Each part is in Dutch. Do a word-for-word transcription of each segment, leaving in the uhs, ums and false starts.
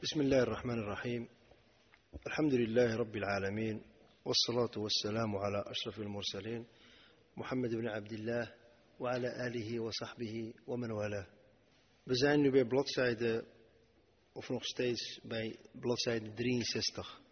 بسم الله الرحمن الرحيم الحمد لله رب العالمين والصلاة والسلام على أشرف المرسلين محمد بن عبد الله وعلى آله وصحبه ومن والاه. We zijn nu bij bladzijde, of nog steeds bij bladzijde drieënzestig.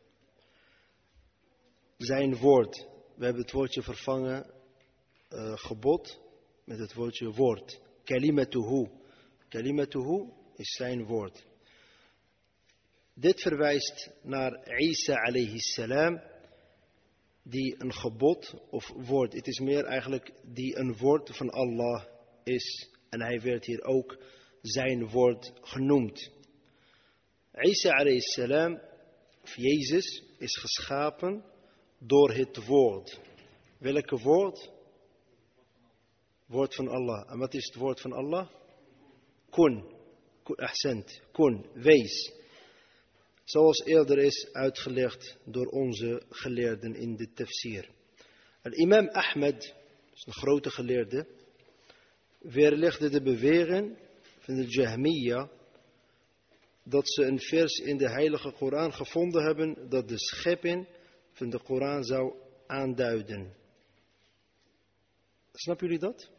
Zijn woord. We hebben het woordje vervangen, uh, gebod, met het woordje woord. Kalimatuhu. Kalimatuhu is zijn woord. Dit verwijst naar Isa alayhi salam, die een gebod of woord, het is meer eigenlijk die een woord van Allah is. En hij werd hier ook zijn woord genoemd. Isa alayhi salam, of Jezus, is geschapen door het woord. Welke woord? Woord van Allah. En wat is het woord van Allah? Kun. Ahsant. Kun. Wees. Zoals eerder is uitgelegd door onze geleerden in de tafsir. Al-imam Ahmed, is een grote geleerde, weerlegde de bewering van de Jahmiya dat ze een vers in de heilige Koran gevonden hebben dat de schepping van de Koran zou aanduiden. Snappen jullie dat?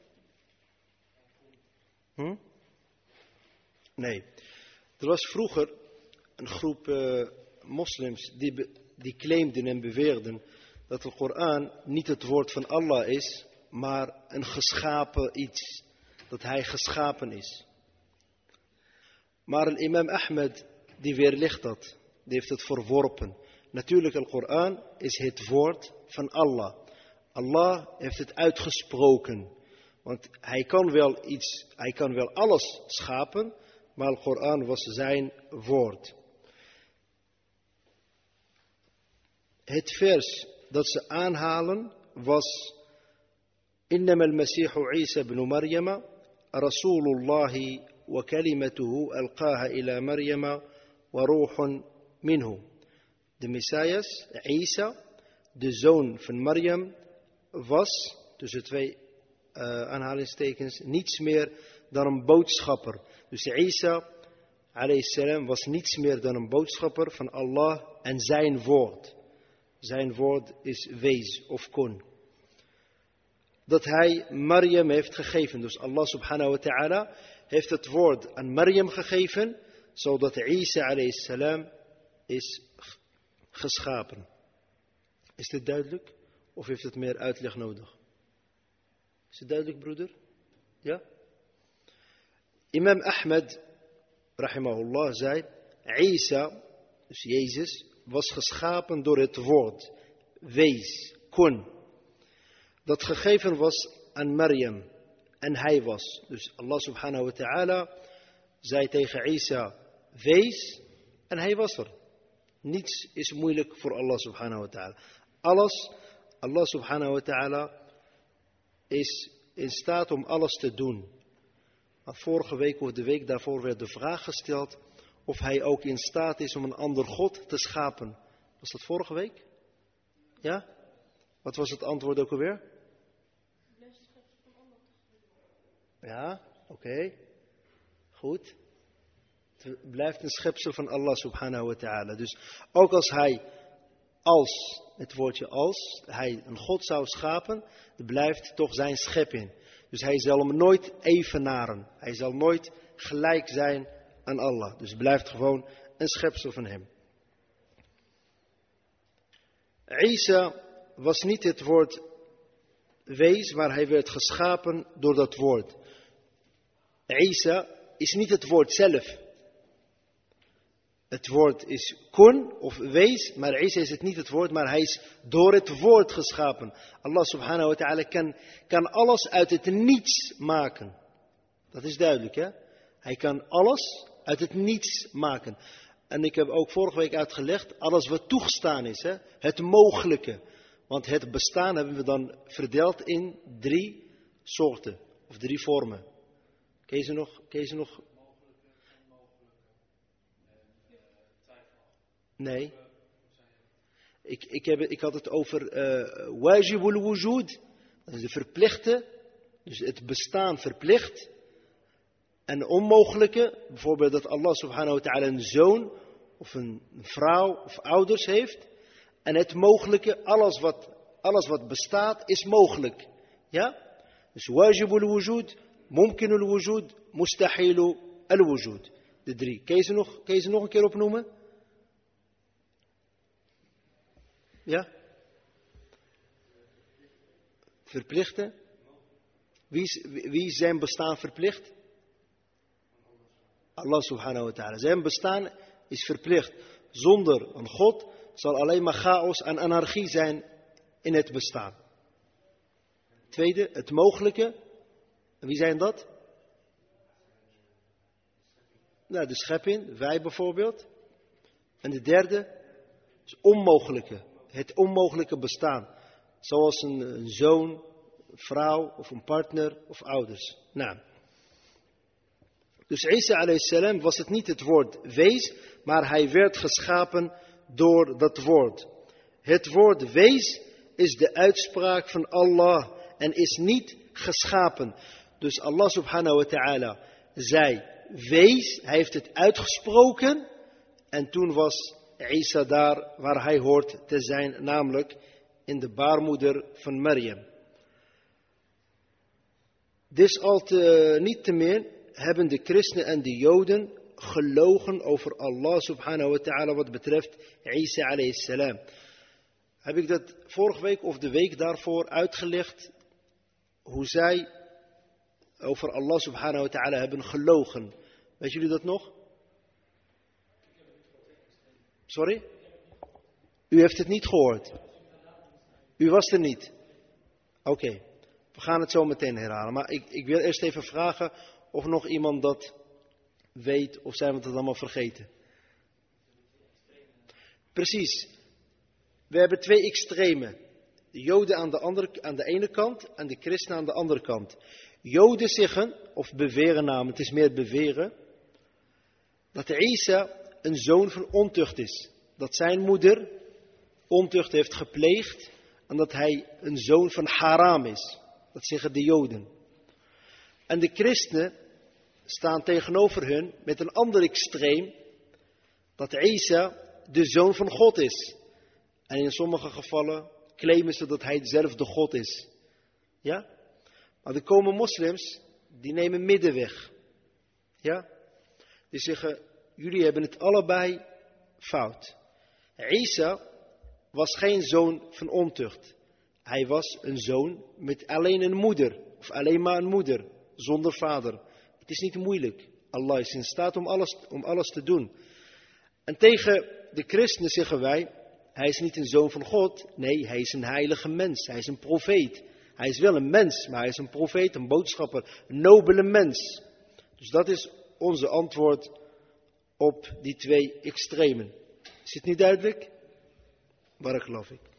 Hm? Nee. Er was vroeger een groep uh, moslims die, be, die claimden en beweerden dat de Koran niet het woord van Allah is, maar een geschapen iets. Dat hij geschapen is. Maar een imam Ahmed, die weerlegt dat. Die heeft het verworpen. Natuurlijk, de Koran is het woord van Allah. Allah heeft het uitgesproken. Want hij kan wel iets, hij kan wel alles schapen, maar de Koran was zijn woord. Het vers dat ze aanhalen was: Innama al-Masihu Isa ibn Maryama, Rasulullahi wa kalimatuhu alqaha ila Maryama wa ruhun minhu. De Messias, Isa, de zoon van Maryam, was, tussen twee uh, aanhalingstekens, niets meer dan een boodschapper. Dus Isa, alayhi salam, was niets meer dan een boodschapper van Allah en zijn woord. Zijn woord is wees of kon. Dat hij Maryam heeft gegeven. Dus Allah subhanahu wa ta'ala heeft het woord aan Maryam gegeven, zodat Isa alayhi salam is geschapen. Is dit duidelijk? Of heeft het meer uitleg nodig? Is het duidelijk, broeder? Ja? Imam Ahmed, rahimahullah, zei: Isa, dus Jezus, was geschapen door het woord, wees, kun. Dat gegeven was aan Maryam. En hij was. Dus Allah subhanahu wa ta'ala zei tegen Isa: wees. En hij was er. Niets is moeilijk voor Allah subhanahu wa ta'ala. Alles, Allah subhanahu wa ta'ala is in staat om alles te doen. Maar vorige week of de week daarvoor werd de vraag gesteld of hij ook in staat is om een ander God te schapen. Was dat vorige week? Ja? Wat was het antwoord ook alweer? Ja, oké. Okay. Goed. Het blijft een schepsel van Allah subhanahu wa ta'ala. Dus ook als hij, als, het woordje als, hij een God zou schapen, het blijft toch zijn schepping. Dus hij zal hem nooit evenaren. Hij zal nooit gelijk zijn aan Allah. Dus het blijft gewoon een schepsel van hem. Isa was niet het woord wees, maar hij werd geschapen door dat woord. Isa is niet het woord zelf. Het woord is kun of wees, maar Isa is het niet het woord, maar hij is door het woord geschapen. Allah subhanahu wa ta'ala kan, kan alles uit het niets maken. Dat is duidelijk, hè? Hij kan alles uit het niets maken. En ik heb ook vorige week uitgelegd, alles wat toegestaan is, hè? Het mogelijke. Want het bestaan hebben we dan verdeeld in drie soorten, of drie vormen. Ken je ze nog? Ken je ze nog? Nee. Ik, ik, heb, ik had het over uh, wajibul wujud. Dat is de verplichte. Dus het bestaan verplicht. En onmogelijke. Bijvoorbeeld dat Allah subhanahu wa ta'ala een zoon of een vrouw of ouders heeft. En het mogelijke, alles wat, alles wat bestaat, is mogelijk. Ja? Dus wajibul wujud, mumkinul wujud, mustahilu al-wujud. De drie. Kun je ze nog, kun je ze nog een keer opnoemen? Ja? Verplichten? Wie, wie zijn bestaan verplicht? Allah subhanahu wa ta'ala. Zijn bestaan is verplicht. Zonder een God zal alleen maar chaos en anarchie zijn in het bestaan. Tweede, het mogelijke. En wie zijn dat? Nou, de schepping, wij bijvoorbeeld. En de derde is onmogelijke. Het onmogelijke bestaan. Zoals een, een zoon, vrouw of een partner of ouders. Nou. Dus Isa alayhi salam was het niet het woord wees, maar hij werd geschapen door dat woord. Het woord wees is de uitspraak van Allah en is niet geschapen. Dus Allah subhanahu wa ta'ala zei wees, hij heeft het uitgesproken en toen was Isa daar waar hij hoort te zijn, namelijk in de baarmoeder van Maryam. Dus al te, niet te meer hebben de christenen en de joden gelogen over Allah subhanahu wa ta'ala wat betreft Isa alayhi salam. Heb ik dat vorige week of de week daarvoor uitgelegd hoe zij over Allah subhanahu wa ta'ala hebben gelogen. Weet jullie dat nog? Sorry? U heeft het niet gehoord. U was er niet. Oké, okay. We gaan het zo meteen herhalen. Maar ik, ik wil eerst even vragen of nog iemand dat weet of zijn we het allemaal vergeten. Precies. We hebben twee extremen. De Joden aan de, andere, aan de ene kant en de christenen aan de andere kant. Joden zeggen, of beweren namelijk, het is meer beweren, dat Isa een zoon van ontucht is. Dat zijn moeder ontucht heeft gepleegd en dat hij een zoon van haram is. Dat zeggen de Joden. En de christenen staan tegenover hun met een ander extreem, dat Isa de zoon van God is. En in sommige gevallen claimen ze dat hij zelf de God is. Ja? Maar er komen moslims, die nemen middenweg. Ja? Die zeggen, jullie hebben het allebei fout. Isa was geen zoon van ontucht. Hij was een zoon met alleen een moeder. Of alleen maar een moeder, zonder vader. Het is niet moeilijk. Allah is in staat om alles, om alles te doen. En tegen de christenen zeggen wij, hij is niet een zoon van God. Nee, hij is een heilige mens. Hij is een profeet. Hij is wel een mens, maar hij is een profeet, een boodschapper, een nobele mens. Dus dat is onze antwoord op die twee extremen. Is het niet duidelijk? Barakallahu ik.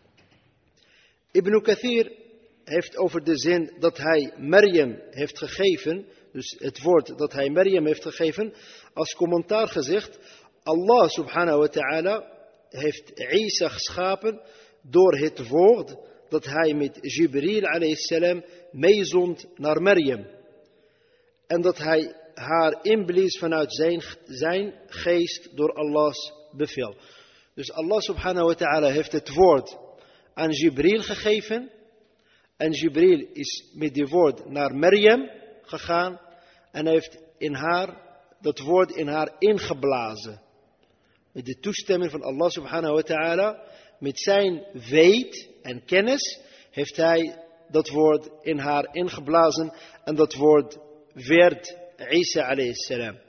Ibn Kathir heeft over de zin dat hij Maryam heeft gegeven, dus het woord dat hij Maryam heeft gegeven, als commentaar gezegd, Allah subhanahu wa ta'ala heeft Isa geschapen door het woord dat hij met Jibril alayhi salam meezond naar Maryam. En dat hij haar inblies vanuit zijn, zijn geest door Allah's bevel. Dus Allah subhanahu wa ta'ala heeft het woord aan Jibril gegeven. En Jibril is met die woord naar Maryam gegaan. En heeft in haar, dat woord in haar ingeblazen. Met de toestemming van Allah subhanahu wa ta'ala. Met zijn weet en kennis heeft hij dat woord in haar ingeblazen. En dat woord werd Isa alayhi salam.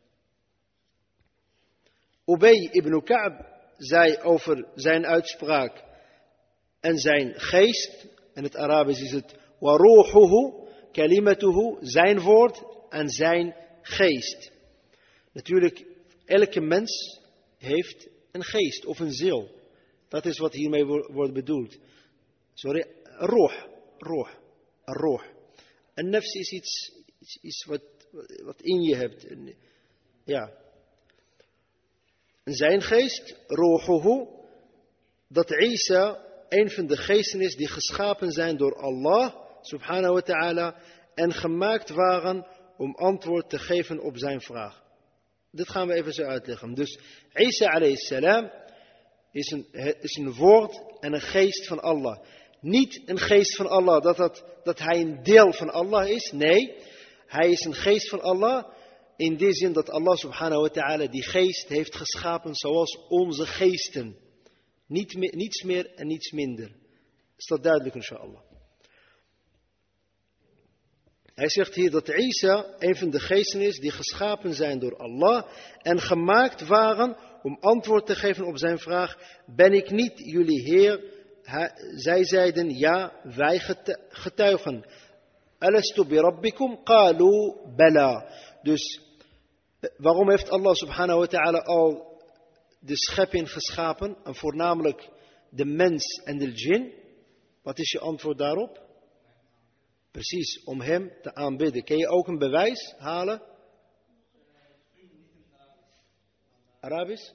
Ubay ibn Ka'b zei over zijn uitspraak en zijn geest. In het Arabisch is het waruhuhu, kalimatuhu, zijn woord en zijn geest. Natuurlijk, elke mens heeft een geest of een ziel. Dat is wat hiermee wordt bedoeld. Sorry, roh, roh, roh. Een nafs is iets, iets, iets wat, wat in je hebt. Ja. En zijn geest, rohuhu, dat Isa een van de geesten is die geschapen zijn door Allah subhanahu wa ta'ala en gemaakt waren om antwoord te geven op zijn vraag. dit gaan we even zo uitleggen. Dus Isa alayhi salam is een, is een woord en een geest van Allah. Niet een geest van Allah dat, dat, dat hij een deel van Allah is. Nee, hij is een geest van Allah in die zin dat Allah subhanahu wa ta'ala die geest heeft geschapen zoals onze geesten. Niet meer, niets meer en niets minder. Is dat duidelijk inshallah? Hij zegt hier dat Isa een van de geesten is die geschapen zijn door Allah en gemaakt waren om antwoord te geven op zijn vraag: ben ik niet jullie Heer? Hij, zij zeiden ja, wij getuigen. Alastu bi rabbikum qalu bala. Dus waarom heeft Allah subhanahu wa ta'ala al de schepping geschapen en voornamelijk de mens en de djinn? Wat is je antwoord daarop? Precies, om hem te aanbidden. Kun je ook een bewijs halen? Arabisch?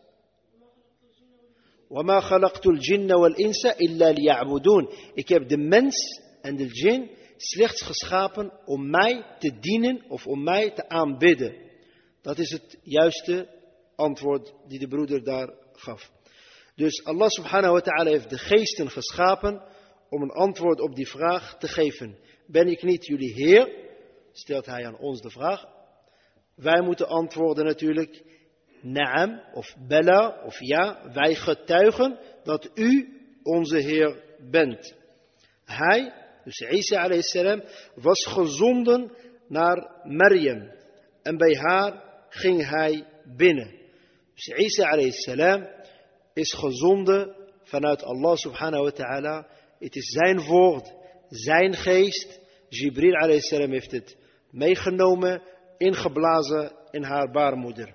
وَمَا خَلَقْتُ الْجِنَّ وَالْإِنسَ إِلَّا لِيَعْبُدُونَ. Ik heb de mens en de djinn slechts geschapen om mij te dienen of om mij te aanbidden. Dat is het juiste antwoord die de broeder daar gaf. Dus Allah subhanahu wa ta'ala heeft de geesten geschapen om een antwoord op die vraag te geven. Ben ik niet jullie Heer? Stelt hij aan ons de vraag. Wij moeten antwoorden natuurlijk Naam of Bella of ja. Wij getuigen dat u onze Heer bent. Hij, dus Isa alayhi salam, was gezonden naar Maryam. En bij haar ging hij binnen. Dus Isa alayhi salam is gezonden vanuit Allah subhanahu wa ta'ala. Het is zijn woord, zijn geest. Jibril alayhi salam heeft het meegenomen, ingeblazen in haar baarmoeder.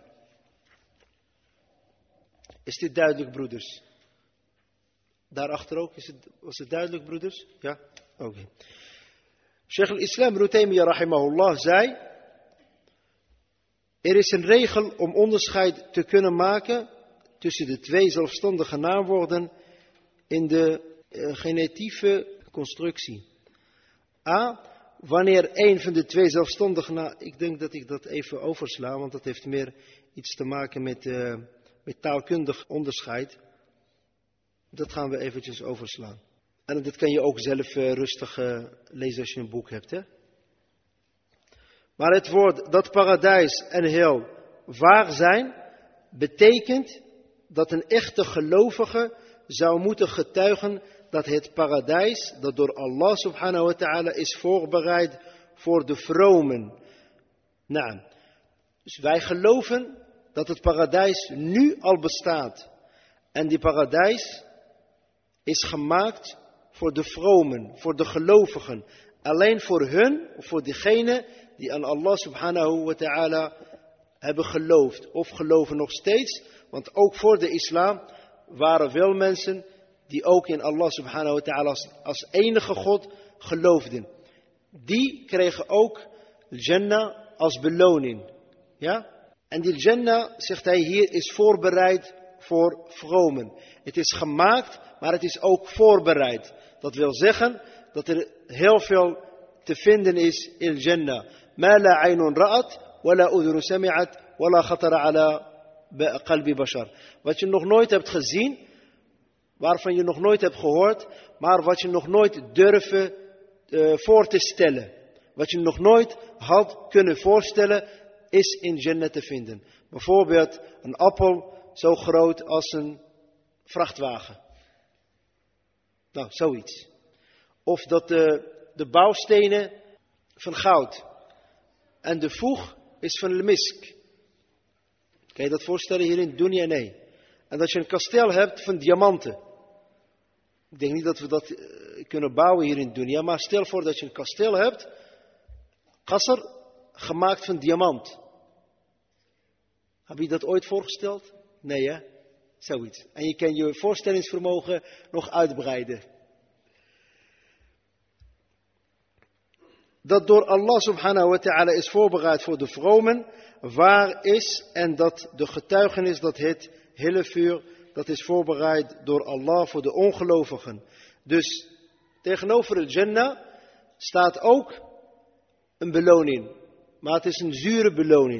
Is dit duidelijk, broeders? Daarachter ook, is het, was het duidelijk, broeders? Ja? Oké. Okay. Sheikh al-Islam Ibn Taymiyyah rahimahullah zei: er is een regel om onderscheid te kunnen maken tussen de twee zelfstandige naamwoorden in de uh, genitieve constructie. A, wanneer een van de twee zelfstandige naamwoorden, ik denk dat ik dat even oversla, want dat heeft meer iets te maken met, uh, met taalkundig onderscheid. Dat gaan we eventjes overslaan. En dat kan je ook zelf uh, rustig uh, lezen als je een boek hebt. Hè? Maar het woord dat paradijs en hel waar zijn, betekent dat een echte gelovige zou moeten getuigen dat het paradijs dat door Allah subhanahu wa ta'ala is voorbereid voor de vromen. Nou, dus wij geloven dat het paradijs nu al bestaat. En die paradijs is gemaakt voor de vromen, voor de gelovigen. Alleen voor hun, of voor diegenen die aan Allah subhanahu wa ta'ala hebben geloofd. Of geloven nog steeds. Want ook voor de islam waren wel mensen die ook in Allah subhanahu wa ta'ala als, als enige God geloofden. Die kregen ook Jannah als beloning. Ja? En die Jannah, zegt hij hier, is voorbereid voor vromen. Het is gemaakt, maar het is ook voorbereid. Dat wil zeggen dat er heel veel te vinden is in Jannah. Ma la aynun ra'at, wa la udhun sami'at, wa la khatara ala qalbi bashar. Wat je nog nooit hebt gezien, waarvan je nog nooit hebt gehoord, maar wat je nog nooit durfde uh, voor te stellen. Wat je nog nooit had kunnen voorstellen, is in Jannah te vinden. Bijvoorbeeld een appel zo groot als een vrachtwagen. Nou, zoiets. Of dat de, de bouwstenen van goud. En de voeg is van misk. Kan je dat voorstellen hier in Dunya? Nee. En dat je een kasteel hebt van diamanten. Ik denk niet dat we dat uh, kunnen bouwen hier in Dunya. Maar stel voor dat je een kasteel hebt. Qasr, gemaakt van diamant. Heb je dat ooit voorgesteld? Nee hè? Zoiets. En je kan je voorstellingsvermogen nog uitbreiden. Dat door Allah subhanahu wa ta'ala is voorbereid voor de vromen, waar is en dat de getuigenis dat het hele vuur, dat is voorbereid door Allah voor de ongelovigen. Dus tegenover het Jannah staat ook een beloning. Maar het is een zure beloning.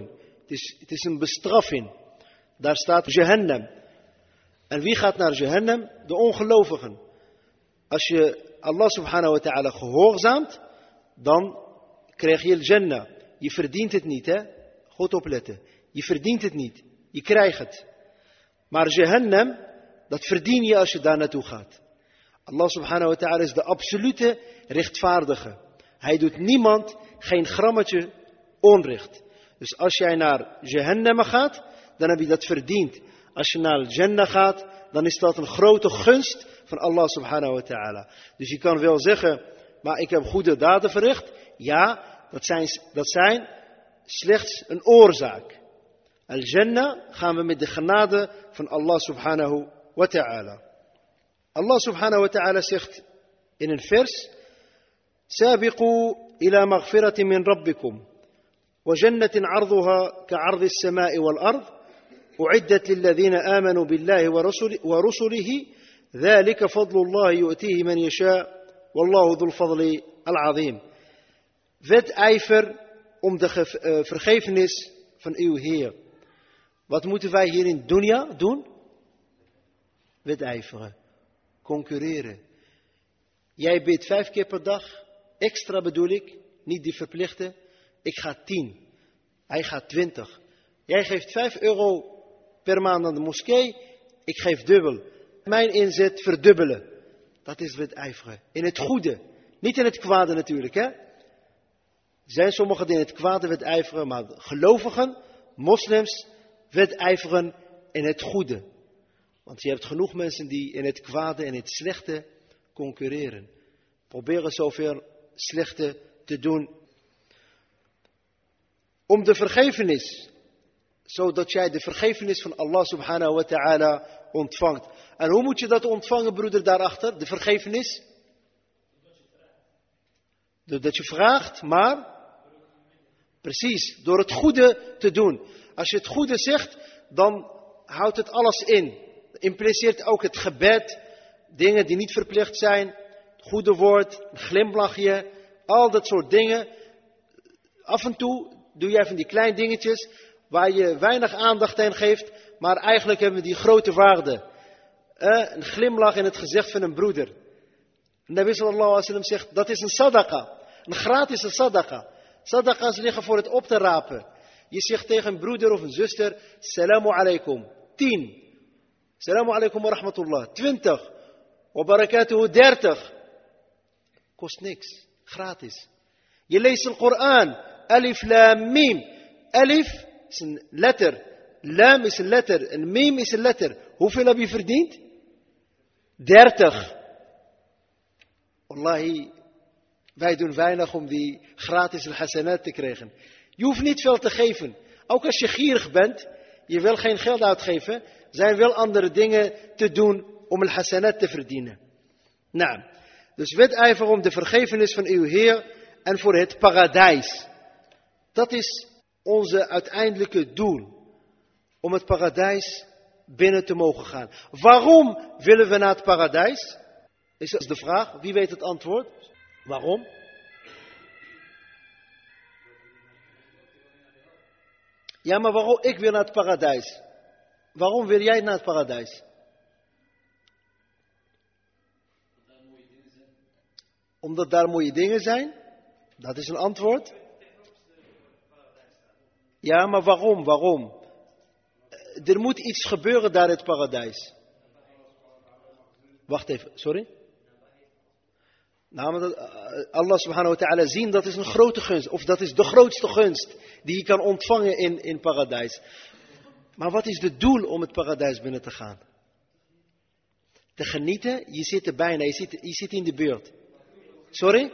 Het is, het is een bestraffing. Daar staat Jahannam. En wie gaat naar Jahannam? De ongelovigen. Als je Allah subhanahu wa ta'ala gehoorzaamt, dan krijg je Jannah. Je verdient het niet, hè? Goed opletten. Je verdient het niet. Je krijgt het. Maar Jahannam, dat verdien je als je daar naartoe gaat. Allah subhanahu wa ta'ala is de absolute rechtvaardige. Hij doet niemand geen grammetje onrecht. Dus als jij naar Jahannam gaat, dan heb je dat verdiend. Als je naar Jannah gaat, dan is dat een grote gunst van Allah subhanahu wa ta'ala. Dus je kan wel zeggen, maar ik heb goede daden verricht. Ja, dat zijn, dat zijn slechts een oorzaak. Al-Jannah gaan we met de genade van Allah subhanahu wa ta'ala. Allah subhanahu wa ta'ala zegt in een vers: Sabiqu ila maghfirati min rabbikum. Wa jannatin arduha ka'ardi as-sama'i wal ard. U'iddat lilladhina amanu billahi wa rusulihi. Dhalika fadlullahi yu'tihi man yasha. Wallahu dhul fadli al-azim. Wedijver om de uh, vergevenis van uw Heer. Wat moeten wij hier in dunya doen? Wedijveren. Concurreren. Jij bidt vijf keer per dag. Extra bedoel ik. Niet die verplichte. Ik ga tien. Hij gaat twintig. Jij geeft vijf euro per maand aan de moskee. Ik geef dubbel. Mijn inzet verdubbelen. Dat is wedijveren. In het goede. Niet in het kwade natuurlijk, hè. Er zijn sommigen die in het kwade wedijveren. Maar gelovigen, moslims, wedijveren in het goede. Want je hebt genoeg mensen die in het kwade en het slechte concurreren. Proberen zoveel slechte te doen. Om de vergevenis. Zodat jij de vergevenis van Allah subhanahu wa ta'ala ontvangt. En hoe moet je dat ontvangen, broeder, daarachter? De vergevenis? Doordat je vraagt, maar... Precies, door het goede te doen. Als je het goede zegt, dan houdt het alles in. Impliceert ook het gebed, dingen die niet verplicht zijn, het goede woord, een glimlachje, al dat soort dingen. Af en toe doe jij van die kleine dingetjes waar je weinig aandacht aan geeft, maar eigenlijk hebben die grote waarde. Eh, een glimlach in het gezicht van een broeder. Nabi sallallahu alaihi wasallam zegt, dat is een sadaqa, een gratis sadaqa. Sadaqa's liggen voor het op te rapen. Je zegt tegen een broeder of een zuster, salamu alaikum, tien. Salamu alaikum wa rahmatullah. Twintig. Wa barakatuhu dertig. Kost niks. Gratis. Je leest de Koran. Alif, lam, mim. Alif is een letter. Lam is een letter. En mim is een letter. Hoeveel heb je verdiend? Dertig. Wallahi, wij doen weinig om die gratis al-hasanat te krijgen. Je hoeft niet veel te geven. Ook als je gierig bent, je wil geen geld uitgeven, zijn wel andere dingen te doen om al-hasanat te verdienen. Nou, dus wedijver om de vergevenis van uw Heer en voor het paradijs. Dat is onze uiteindelijke doel. Om het paradijs binnen te mogen gaan. Waarom willen we naar het paradijs? Is dat de vraag. Wie weet het antwoord? Waarom? Ja, maar waarom? Ik wil naar het paradijs. Waarom wil jij naar het paradijs? Omdat daar mooie dingen zijn? Dat is een antwoord. Ja, maar waarom? Waarom? Er moet iets gebeuren daar in het paradijs. Wacht even, sorry? Nou, Allah subhanahu wa ta'ala zien, dat is een grote gunst. Of dat is de grootste gunst die je kan ontvangen in, in paradijs. Maar wat is het doel om het paradijs binnen te gaan? Te genieten, je zit er bijna, je zit, je zit in de buurt. Sorry?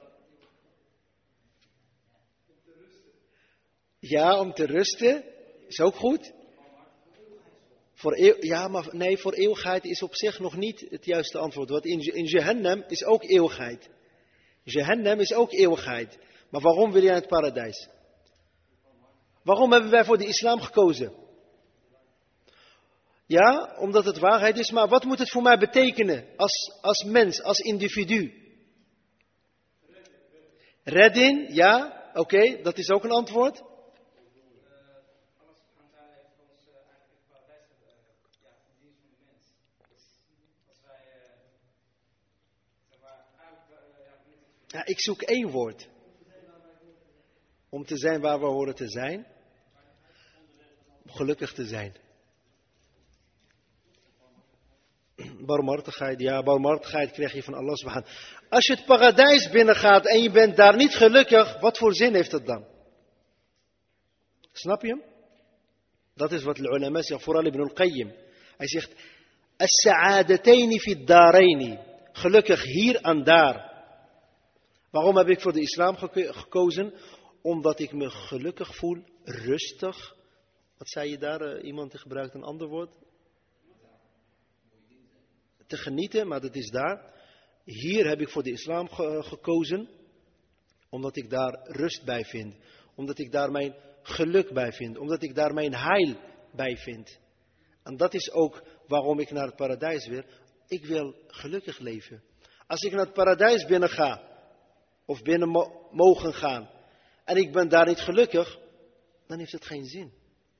Ja, om te rusten, is ook goed. Voor eeuw, ja, maar nee, voor eeuwigheid is op zich nog niet het juiste antwoord. Want in, in Jahannam is ook eeuwigheid. Jahannam is ook eeuwigheid. Maar waarom wil jij het paradijs? Waarom hebben wij voor de islam gekozen? Ja, omdat het waarheid is. Maar wat moet het voor mij betekenen als, als mens, als individu? Redding, ja, oké, okay, dat is ook een antwoord. Ja, ik zoek één woord. Om te zijn waar we horen te zijn. Om gelukkig te zijn. Barmhartigheid, ja, barmhartigheid krijg je van Allah subhanahu. Als je het paradijs binnengaat en je bent daar niet gelukkig, wat voor zin heeft het dan? Snap je hem? Dat is wat de ulama zegt, vooral Ibn al-Qayyim. Hij zegt, as-sa'adatayni fi ad-daraini. Gelukkig hier en daar. Waarom heb ik voor de islam geko- gekozen? Omdat ik me gelukkig voel, rustig. Wat zei je daar? Uh, iemand die gebruikt een ander woord. Te genieten, maar dat is daar. Hier heb ik voor de islam ge- gekozen. Omdat ik daar rust bij vind. Omdat ik daar mijn geluk bij vind. Omdat ik daar mijn heil bij vind. En dat is ook waarom ik naar het paradijs wil. Ik wil gelukkig leven. Als ik naar het paradijs binnen ga. Of binnen mo- mogen gaan. En ik ben daar niet gelukkig. Dan heeft het geen zin.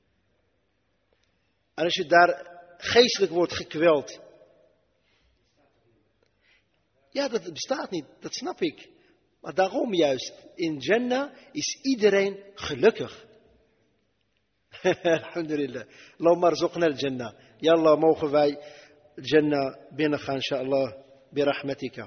En als je daar geestelijk wordt gekweld. Ja, dat bestaat niet. Dat snap ik. Maar daarom juist. In Jannah is iedereen gelukkig. Alhamdulillah. Allahumma arzuqna al-Jannah. Ya Allah, mogen wij Jannah binnengaan, inshallah, birahmatika.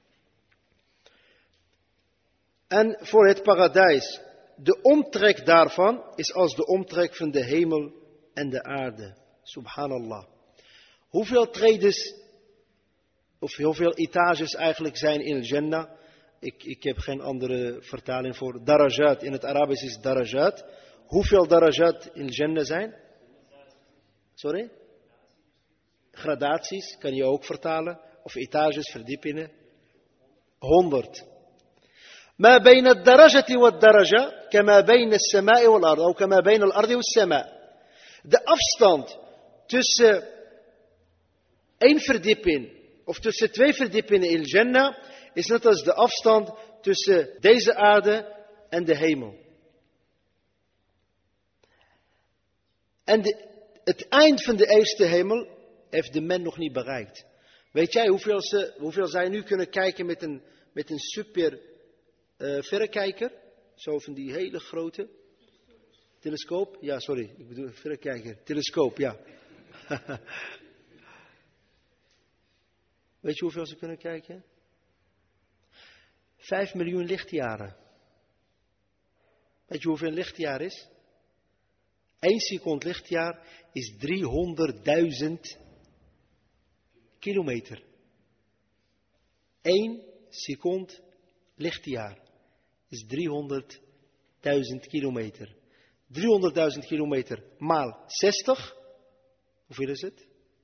En voor het paradijs. De omtrek daarvan is als de omtrek van de hemel en de aarde. Subhanallah. Hoeveel tredes, of hoeveel etages eigenlijk zijn in Jannah? Ik, ik heb geen andere vertaling voor. Darajat, in het Arabisch is darajat. Hoeveel darajat in Jannah zijn? Sorry? Gradaties, kan je ook vertalen. Of etages, verdiepingen. Honderd. ما بين الدرجة والدرجة كما بين السماء والأرض أو كما بين الأرض والسماء. De afstand tussen één verdieping of tussen twee verdiepingen in Jannah is net als de afstand tussen deze aarde en de hemel. En de, het eind van de eerste hemel heeft de mens nog niet bereikt. Weet jij hoeveel, ze, hoeveel zij nu kunnen kijken met een, met een super uh, verrekijker? Zo van die hele grote telescoop. Ja, sorry, ik bedoel verrekijker. Telescoop, ja. Weet je hoeveel ze kunnen kijken? Vijf miljoen lichtjaren. Weet je hoeveel een lichtjaar is? Eén seconde lichtjaar is driehonderdduizend kilometer. Eén seconde lichtjaar is driehonderdduizend kilometer. driehonderdduizend kilometer maal zestig. Hoeveel is het?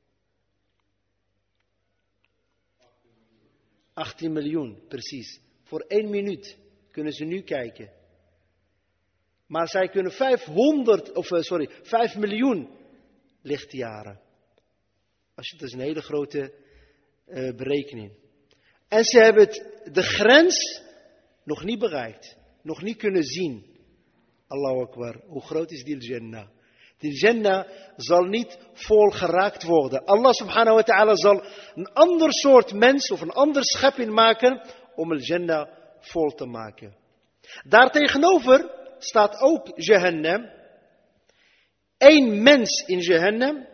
achttien miljoen, precies. Voor één minuut kunnen ze nu kijken. Maar zij kunnen vijfhonderd, of sorry, vijf miljoen lichtjaren. Als je, dat is een hele grote uh, berekening. En ze hebben het, de grens nog niet bereikt. Nog niet kunnen zien. Allahu Akbar. Hoe groot is die Jannah? Die Jannah zal niet vol geraakt worden. Allah subhanahu wa ta'ala zal een ander soort mens of een ander schepping maken om de Jannah vol te maken. Daartegenover staat ook Jahannam. Eén mens in Jahannam.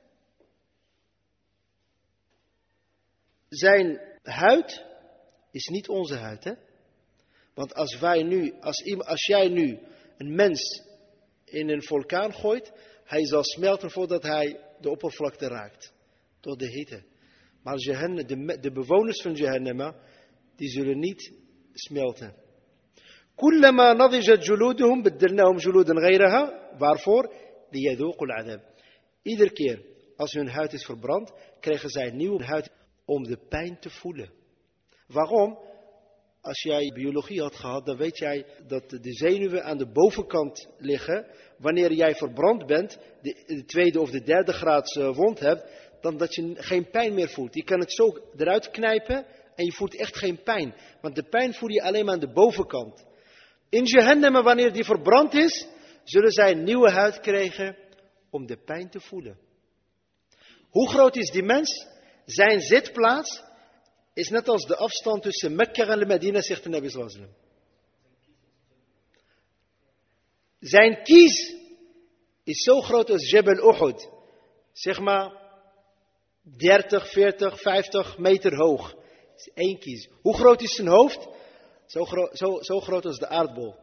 Zijn huid is niet onze huid, hè? Want als wij nu, als, als jij nu een mens in een vulkaan gooit, hij zal smelten voordat hij de oppervlakte raakt. Door de hitte. Maar Jahannam, de, de bewoners van Jahannam, die zullen niet smelten. Kullama nadijat juluduhum bedelnahum juludan ghayraha. Waarvoor? Liyadhuqul adab. Iedere keer als hun huid is verbrand, krijgen zij nieuwe huid om de pijn te voelen. Waarom? Als jij biologie had gehad, dan weet jij dat de zenuwen aan de bovenkant liggen. Wanneer jij verbrand bent, de, de tweede of de derde graads wond hebt, dan dat je geen pijn meer voelt. Je kan het zo eruit knijpen en je voelt echt geen pijn. Want de pijn voel je alleen maar aan de bovenkant. In Jahannam, wanneer die verbrand is, zullen zij een nieuwe huid krijgen om de pijn te voelen. Hoe groot is die mens? Zijn zitplaats is net als de afstand tussen Mekka en Medina, zegt de Nabi sallallahu alaihi wasallam. Zijn kies is zo groot als Jebel Uhud. Zeg maar dertig, veertig, vijftig meter hoog. Dat is één kies. Hoe groot is zijn hoofd? Zo, gro- zo, zo groot als de aardbol.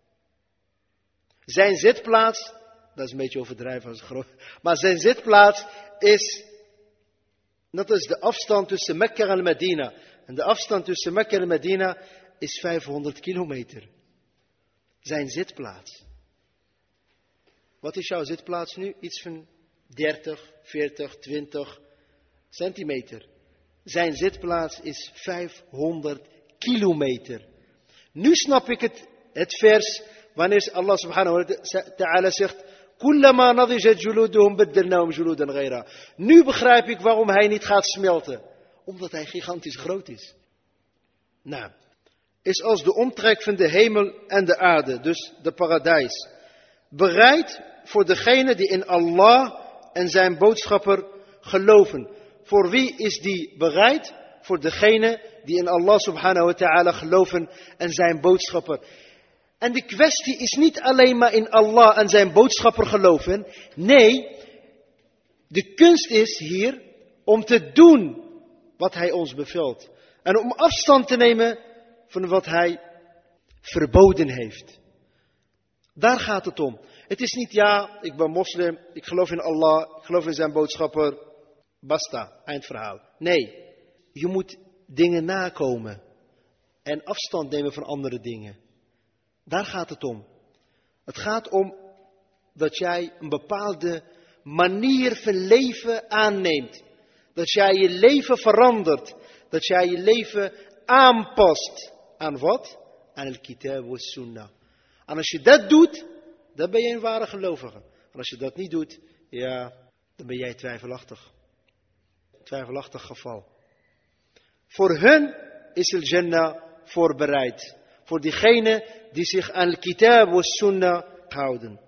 Zijn zitplaats, dat is een beetje overdrijven als groot, maar zijn zitplaats is net als de afstand tussen Mekka en Medina. En de afstand tussen Mekka en Medina is vijfhonderd kilometer. Zijn zitplaats. Wat is jouw zitplaats nu? Iets van dertig, veertig, twintig centimeter. Zijn zitplaats is vijfhonderd kilometer. Nu snap ik het, het vers wanneer Allah subhanahu wa ta'ala zegt: Kullama nadijat juluduhum baddalnahum juludan ghayra. Nu begrijp ik waarom hij niet gaat smelten. Omdat hij gigantisch groot is. Nou, is als de omtrek van de hemel en de aarde, dus de paradijs. Bereid voor degene die in Allah en zijn boodschapper geloven. Voor wie is die bereid? Voor degene die in Allah subhanahu wa ta'ala geloven en zijn boodschapper. En de kwestie is niet alleen maar in Allah en zijn boodschapper geloven. Nee, de kunst is hier om te doen wat hij ons beveelt. En om afstand te nemen van wat hij verboden heeft. Daar gaat het om. Het is niet, ja, ik ben moslim, ik geloof in Allah, ik geloof in zijn boodschapper. Basta, eindverhaal. Nee, je moet dingen nakomen. En afstand nemen van andere dingen. Daar gaat het om. Het gaat om dat jij een bepaalde manier van leven aanneemt. Dat jij je leven verandert. Dat jij je leven aanpast. Aan wat? Aan het kitab wa sunnah. En als je dat doet, dan ben je een ware gelovige. En als je dat niet doet, ja, dan ben jij twijfelachtig. Twijfelachtig geval. Voor hun is el Jannah voorbereid. Voor diegenen die zich aan het kitab wa sunnah houden.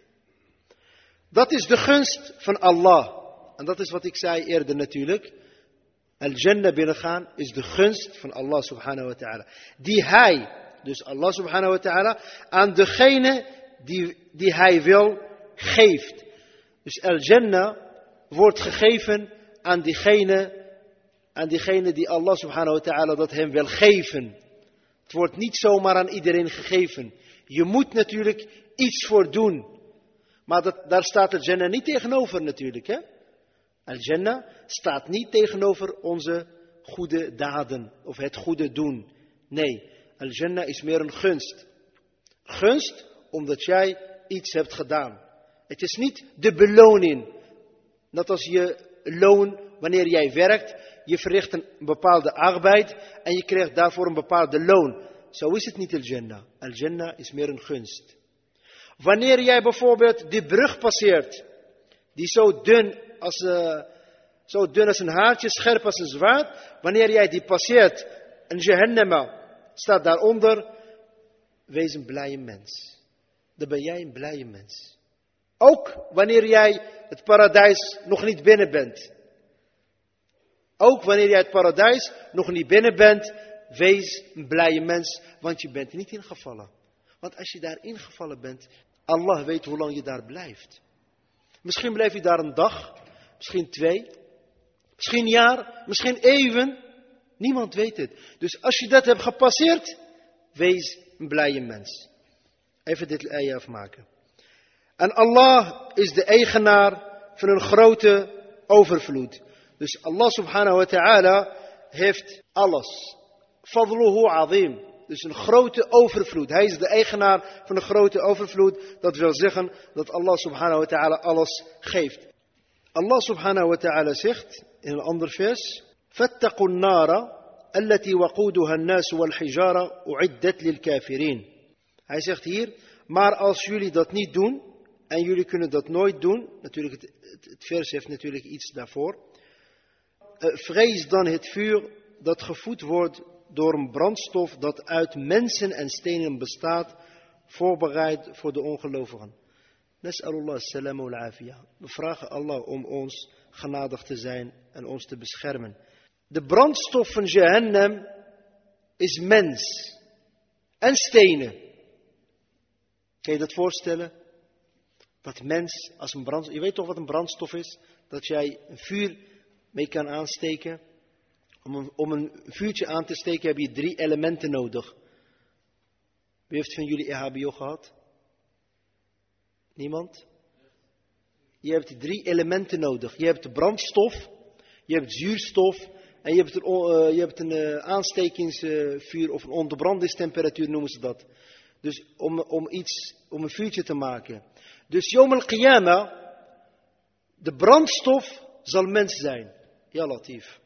Dat is de gunst van Allah. En dat is wat ik zei eerder natuurlijk. Al-Jannah binnengaan is de gunst van Allah subhanahu wa ta'ala. Die hij, dus Allah subhanahu wa ta'ala, aan degene die, die hij wil, geeft. Dus Al-Jannah wordt gegeven aan diegene, aan diegene die Allah subhanahu wa ta'ala dat hem wil geven. Het wordt niet zomaar aan iedereen gegeven. Je moet natuurlijk iets voor doen. Maar dat, daar staat Al-Jannah niet tegenover natuurlijk. Hè? Al-Jannah staat niet tegenover onze goede daden of het goede doen. Nee, Al-Jannah is meer een gunst. Gunst omdat jij iets hebt gedaan. Het is niet de beloning. Net als je loon wanneer jij werkt. Je verricht een bepaalde arbeid en je krijgt daarvoor een bepaalde loon. Zo is het niet Al-Jannah. Al-Jannah is meer een gunst. Wanneer jij bijvoorbeeld die brug passeert, die zo dun als, uh, zo dun als een haartje, scherp als een zwaard. Wanneer jij die passeert, een Jahannama staat daaronder. Wees een blije mens. Dan ben jij een blije mens. Ook wanneer jij het paradijs nog niet binnen bent. Ook wanneer jij het paradijs nog niet binnen bent, wees een blije mens, want je bent niet ingevallen. Want als je daar ingevallen bent, Allah weet hoe lang je daar blijft. Misschien blijf je daar een dag, misschien twee, misschien een jaar, misschien eeuwen. Niemand weet het. Dus als je dat hebt gepasseerd, wees een blije mens. Even dit ayah afmaken. En Allah is de eigenaar van een grote overvloed. Dus Allah subhanahu wa ta'ala heeft alles. Fadluhu azim. Dus een grote overvloed. Hij is de eigenaar van een grote overvloed. Dat wil zeggen dat Allah subhanahu wa ta'ala alles geeft. Allah subhanahu wa ta'ala zegt in een ander vers. فَاتَّقُوا النَّارَ الَّتِي وَقُودُهَا النَّاسُ وَالْحِجَارَ أُعِدَّتْ لِلْكَافِرِينَ. Hij zegt hier, maar als jullie dat niet doen, en jullie kunnen dat nooit doen. Natuurlijk, het, het, het vers heeft natuurlijk iets daarvoor. Uh, vrees dan het vuur dat gevoed wordt door een brandstof dat uit mensen en stenen bestaat, voorbereid voor de ongelovigen. Nas'alullah salamu al-afiyah. We vragen Allah om ons genadig te zijn en ons te beschermen. De brandstof van Jahannam is mens en stenen. Kan je dat voorstellen? Dat mens als een brandstof... Je weet toch wat een brandstof is? Dat jij een vuur mee kan aansteken. Om een, om een vuurtje aan te steken heb je drie elementen nodig. Wie heeft van jullie E H B O gehad? Niemand? Je hebt drie elementen nodig. Je hebt de brandstof, je hebt zuurstof en je hebt een, uh, je hebt een uh, aanstekingsvuur of een onderbrandingstemperatuur noemen ze dat. Dus om, om iets, om een vuurtje te maken. Dus Yawm al-Qiyamah, de brandstof zal mens zijn. Ja, Latif.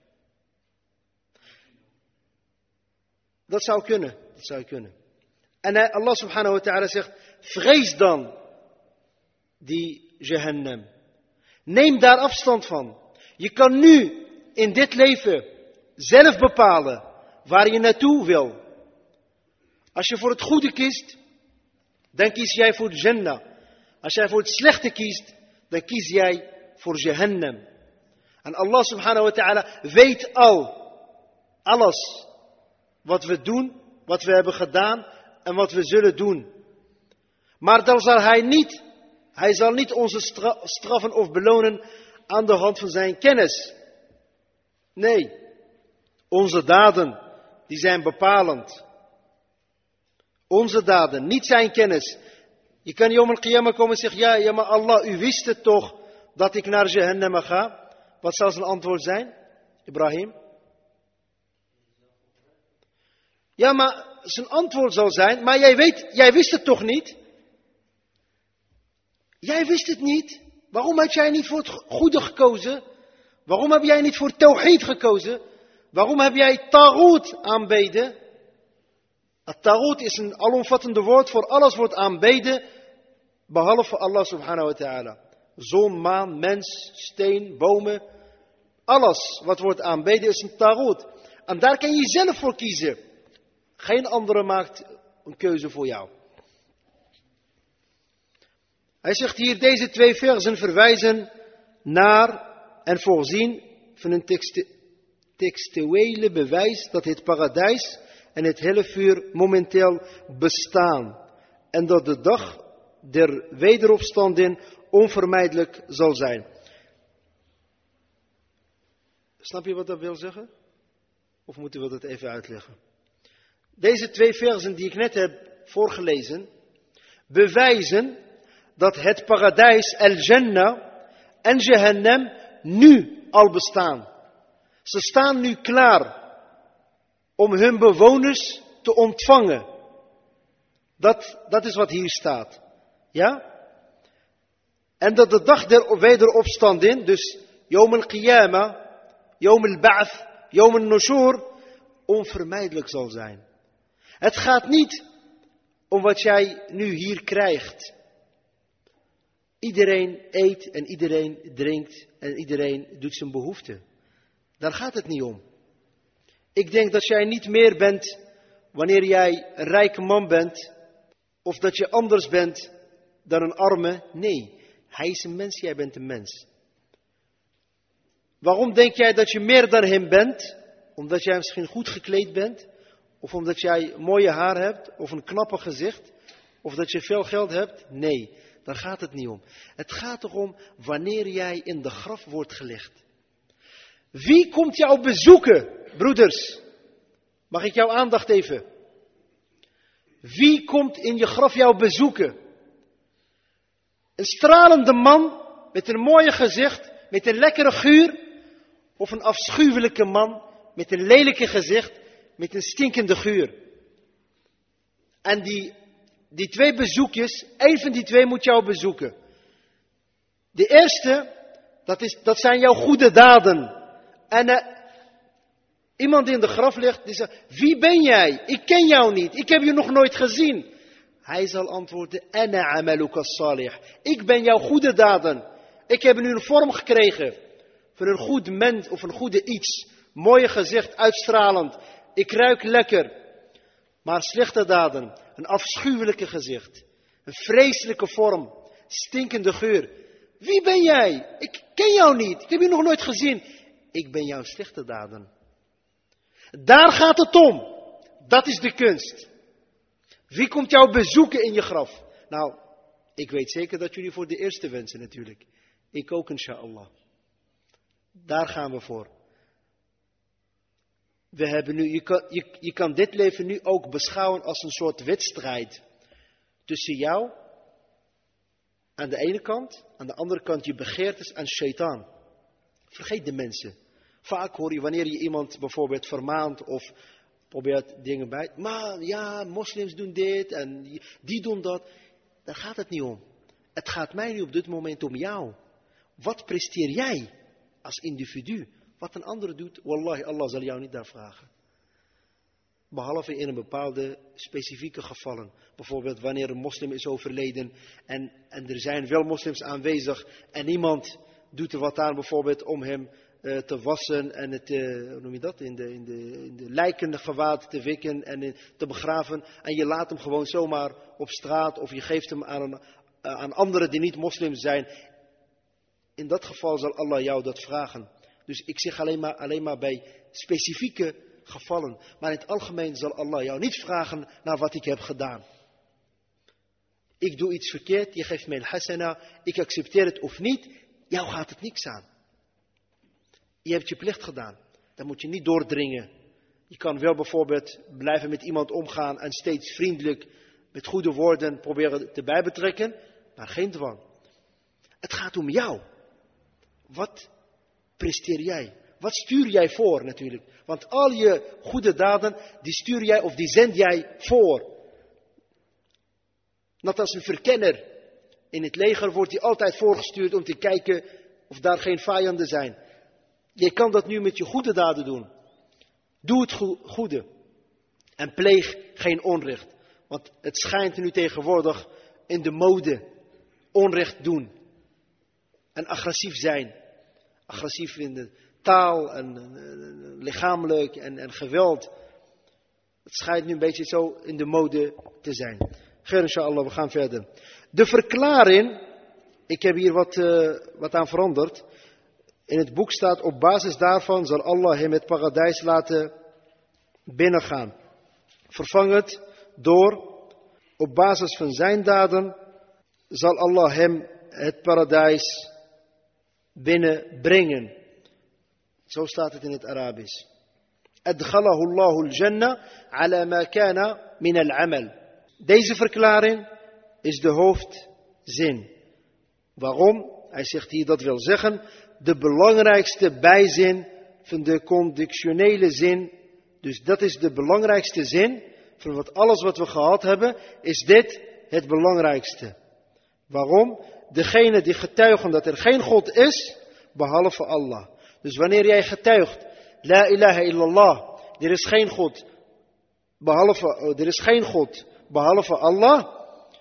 Dat zou kunnen, dat zou kunnen. En uh, Allah subhanahu wa ta'ala zegt, vrees dan die Jahannam. Neem daar afstand van. Je kan nu in dit leven zelf bepalen waar je naartoe wil. Als je voor het goede kiest, dan kies jij voor Jannah. Als jij voor het slechte kiest, dan kies jij voor Jahannam. En Allah subhanahu wa ta'ala weet al alles wat we doen, wat we hebben gedaan en wat we zullen doen. Maar dan zal hij niet, hij zal niet onze stra- straffen of belonen aan de hand van zijn kennis. Nee, onze daden, die zijn bepalend. Onze daden, niet zijn kennis. Je kan Yawm al-Qiyamah komen en zeggen, ja, ja, maar Allah, u wist het toch dat ik naar Jahannam ga? Wat zal zijn antwoord zijn, Ibrahim? Ja, maar zijn antwoord zal zijn, maar jij weet, jij wist het toch niet? Jij wist het niet. Waarom heb jij niet voor het goede gekozen? Waarom heb jij niet voor Tawhid gekozen? Waarom heb jij Taghut aanbeden? Het Taghut is een alomvattende woord voor alles wordt aanbeden, behalve Allah subhanahu wa ta'ala. Zon, maan, mens, steen, bomen. Alles wat wordt aanbeden is een Taghut. En daar kan je zelf voor kiezen. Geen andere maakt een keuze voor jou. Hij zegt hier, deze twee versen verwijzen naar en voorzien van een tekst, textuele bewijs dat het paradijs en het hellevuur momenteel bestaan. En dat de dag der wederopstanding onvermijdelijk zal zijn. Snap je wat dat wil zeggen? Of moeten we dat even uitleggen? Deze twee versen die ik net heb voorgelezen, bewijzen dat het paradijs Al-Jannah en Jahannam nu al bestaan. Ze staan nu klaar om hun bewoners te ontvangen. Dat, dat is wat hier staat. Ja? En dat de dag der wederopstanding, dus Yawm al-Qiyamah, Yawm al-Ba'th, Yawm al-Nushur, onvermijdelijk zal zijn. Het gaat niet om wat jij nu hier krijgt. Iedereen eet en iedereen drinkt en iedereen doet zijn behoeften. Daar gaat het niet om. Ik denk dat jij niet meer bent wanneer jij een rijke man bent. Of dat je anders bent dan een arme. Nee, hij is een mens, jij bent een mens. Waarom denk jij dat je meer dan hem bent? Omdat jij misschien goed gekleed bent. Of omdat jij mooie haar hebt. Of een knappe gezicht. Of dat je veel geld hebt. Nee, daar gaat het niet om. Het gaat erom wanneer jij in de graf wordt gelegd. Wie komt jou bezoeken, broeders? Mag ik jouw aandacht even? Wie komt in je graf jou bezoeken? Een stralende man met een mooie gezicht, met een lekkere geur. Of een afschuwelijke man met een lelijke gezicht, met een stinkende geur. En die, die twee bezoekjes, één van die twee moet jou bezoeken. De eerste, dat, is, dat zijn jouw goede daden. En uh, iemand die in de graf ligt, die zegt, wie ben jij? Ik ken jou niet, ik heb je nog nooit gezien. Hij zal antwoorden, ana amaluka salih. Ik ben jouw goede daden. Ik heb nu een vorm gekregen van een goed mens of een goede iets. Mooie gezicht, uitstralend. Ik ruik lekker. Maar slechte daden, een afschuwelijke gezicht. Een vreselijke vorm, stinkende geur. Wie ben jij? Ik ken jou niet, ik heb je nog nooit gezien. Ik ben jouw slechte daden. Daar gaat het om. Dat is de kunst. Wie komt jou bezoeken in je graf? Nou, ik weet zeker dat jullie voor de eerste wensen natuurlijk. Ik ook, inshallah. Daar gaan we voor. We hebben nu, je, kan, je, je kan dit leven nu ook beschouwen als een soort wedstrijd. Tussen jou, aan de ene kant, aan de andere kant je begeertes en shaitaan. Vergeet de mensen. Vaak hoor je wanneer je iemand bijvoorbeeld vermaant of probeert dingen bij. Maar ja, moslims doen dit en die doen dat. Daar gaat het niet om. Het gaat mij nu op dit moment om jou. Wat presteer jij als individu? Wat een ander doet, wallahi, Allah zal jou niet daar vragen. Behalve in een bepaalde specifieke gevallen. Bijvoorbeeld wanneer een moslim is overleden en, en er zijn wel moslims aanwezig en iemand doet er wat aan bijvoorbeeld om hem uh, te wassen en het, uh, hoe noem je dat, in de, in de, in de lijkende gewaad te wikken en in, te begraven. En je laat hem gewoon zomaar op straat of je geeft hem aan, een, uh, aan anderen die niet moslims zijn. In dat geval zal Allah jou dat vragen. Dus ik zeg alleen maar, alleen maar bij specifieke gevallen. Maar in het algemeen zal Allah jou niet vragen naar wat ik heb gedaan. Ik doe iets verkeerd, je geeft mij een hasana, ik accepteer het of niet. Jou gaat het niks aan. Je hebt je plicht gedaan. Dan moet je niet doordringen. Je kan wel bijvoorbeeld blijven met iemand omgaan en steeds vriendelijk met goede woorden proberen te bijbetrekken. Maar geen dwang. Het gaat om jou. Wat presteer jij? Wat stuur jij voor natuurlijk? Want al je goede daden, die stuur jij of die zend jij voor. Net als een verkenner. In het leger wordt hij altijd voorgestuurd om te kijken of daar geen vijanden zijn. Je kan dat nu met je goede daden doen. Doe het goede. En pleeg geen onrecht. Want het schijnt nu tegenwoordig in de mode onrecht doen. En agressief zijn. Agressief in de taal en uh, lichamelijk en, en geweld. Het schijnt nu een beetje zo in de mode te zijn. Geer inshallah, we gaan verder. De verklaring, ik heb hier wat, uh, wat aan veranderd. In het boek staat, op basis daarvan zal Allah hem het paradijs laten binnengaan. Vervang het door, op basis van zijn daden, zal Allah hem het paradijs binnenbrengen. Zo staat het in het Arabisch. Adkhalahu Allahu al-Jannah ala ma kana min al-amal. Deze verklaring is de hoofdzin. Waarom? Hij zegt hier dat wil zeggen, de belangrijkste bijzin van de conditionele zin. Dus dat is de belangrijkste zin van wat alles wat we gehad hebben, is dit het belangrijkste. Waarom? Degene die getuigen dat er geen God is, behalve Allah. Dus wanneer jij getuigt, la ilaha illallah, er is geen God, behalve, er is geen God, behalve Allah,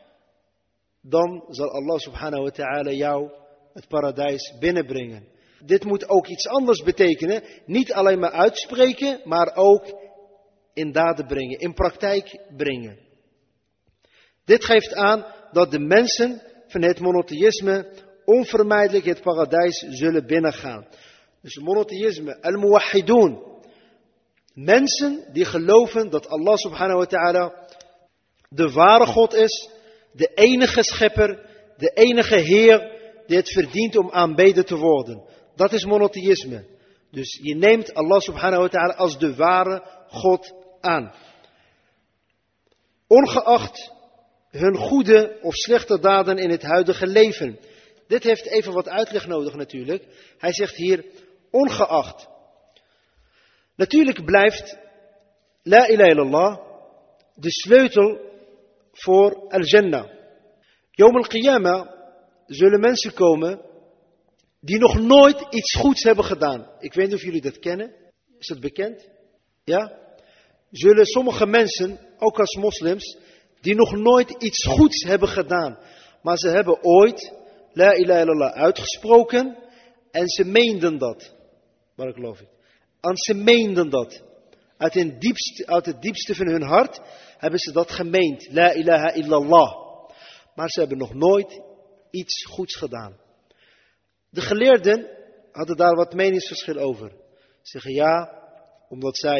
dan zal Allah subhanahu wa ta'ala jou het paradijs binnenbrengen. Dit moet ook iets anders betekenen. Niet alleen maar uitspreken, maar ook in daden brengen, in praktijk brengen. Dit geeft aan dat de mensen van het monotheïsme onvermijdelijk het paradijs zullen binnengaan. Dus monotheïsme, al-muwahhidun. Mensen die geloven dat Allah subhanahu wa ta'ala de ware God is, de enige schepper, de enige Heer die het verdient om aanbeden te worden. Dat is monotheïsme. Dus je neemt Allah subhanahu wa ta'ala als de ware God aan. Ongeacht hun goede of slechte daden in het huidige leven. Dit heeft even wat uitleg nodig natuurlijk. Hij zegt hier, ongeacht. Natuurlijk blijft la ilaha illallah de sleutel voor al-Jannah. Yawm al-Qiyamah zullen mensen komen die nog nooit iets goeds hebben gedaan. Ik weet niet of jullie dat kennen. Is dat bekend? Ja? Zullen sommige mensen, ook als moslims, die nog nooit iets goeds hebben gedaan. Maar ze hebben ooit la ilaha illallah uitgesproken en ze meenden dat. Maar ik geloof het. En ze meenden dat. Uit, het diepste, uit het diepste van hun hart hebben ze dat gemeend. La ilaha illallah. Maar ze hebben nog nooit iets goeds gedaan. De geleerden hadden daar wat meningsverschil over. Ze zeggen ja, omdat zij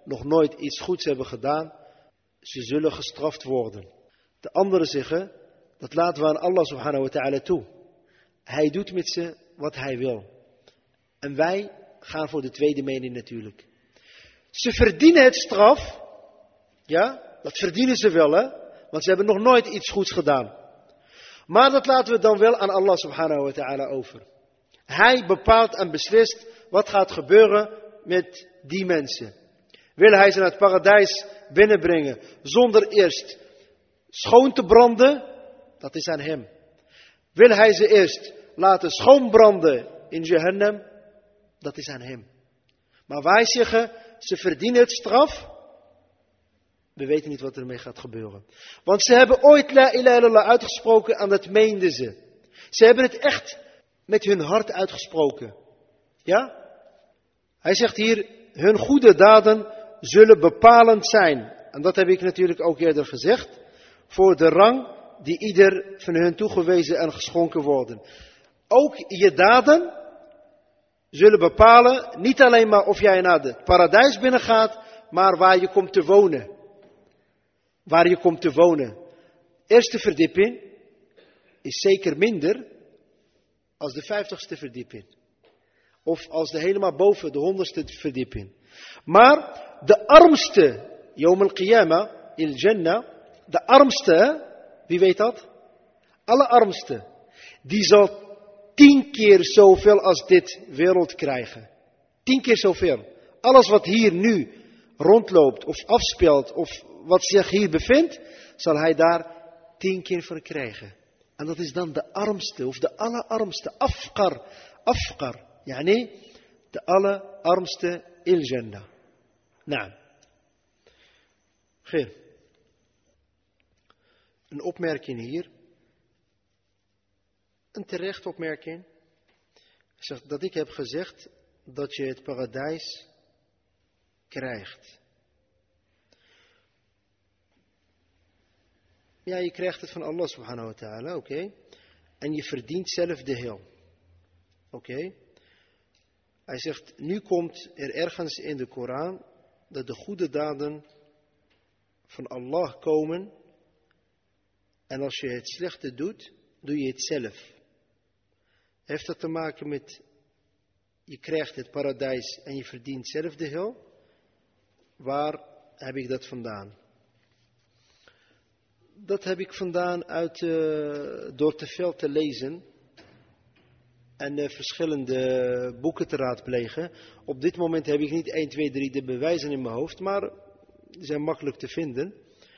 nog nooit iets goeds hebben gedaan, ze zullen gestraft worden. De anderen zeggen, dat laten we aan Allah subhanahu wa ta'ala toe. Hij doet met ze wat hij wil. En wij gaan voor de tweede mening natuurlijk. Ze verdienen het straf. Ja, dat verdienen ze wel, hè. Want ze hebben nog nooit iets goeds gedaan. Maar dat laten we dan wel aan Allah subhanahu wa ta'ala over. Hij bepaalt en beslist wat gaat gebeuren met die mensen. Wil hij ze naar het paradijs binnenbrengen zonder eerst schoon te branden? Dat is aan hem. Wil hij ze eerst laten schoonbranden in Jahannam? Dat is aan hem. Maar wij zeggen, ze verdienen het straf. We weten niet wat ermee gaat gebeuren. Want ze hebben ooit la ilaha illallah uitgesproken en dat meenden ze. Ze hebben het echt met hun hart uitgesproken. Ja? Hij zegt hier, hun goede daden zullen bepalend zijn. En dat heb ik natuurlijk ook eerder gezegd. Voor de rang die ieder van hun toegewezen en geschonken worden. Ook je daden zullen bepalen, niet alleen maar of jij naar het paradijs binnengaat, maar waar je komt te wonen. Waar je komt te wonen. Eerste verdieping is zeker minder als de vijftigste verdieping. Of als de helemaal boven de honderdste verdieping. Maar de armste, Yawm al-Qiyamah, il Jannah, de armste, wie weet dat? Allerarmste. Die zal tien keer zoveel als dit wereld krijgen. Tien keer zoveel. Alles wat hier nu rondloopt of afspeelt of wat zich hier bevindt, zal hij daar tien keer voor krijgen. En dat is dan de armste of de allerarmste. Afqar. Afqar. Yani de allerarmste il Jannah. Nou. Geer. Een opmerking hier. Een terecht opmerking. Zegt dat ik heb gezegd dat je het paradijs krijgt. Ja, je krijgt het van Allah subhanahu wa ta'ala, oké. Okay. En je verdient zelf de hel. Oké. Okay. Hij zegt, nu komt er ergens in de Koran dat de goede daden van Allah komen. En als je het slechte doet, doe je het zelf. Heeft dat te maken met, je krijgt het paradijs en je verdient zelf de hel? Waar heb ik dat vandaan? Dat heb ik vandaan uit, uh, door te veel te lezen en uh, verschillende boeken te raadplegen. Op dit moment heb ik niet één, twee, drie de bewijzen in mijn hoofd, maar die zijn makkelijk te vinden.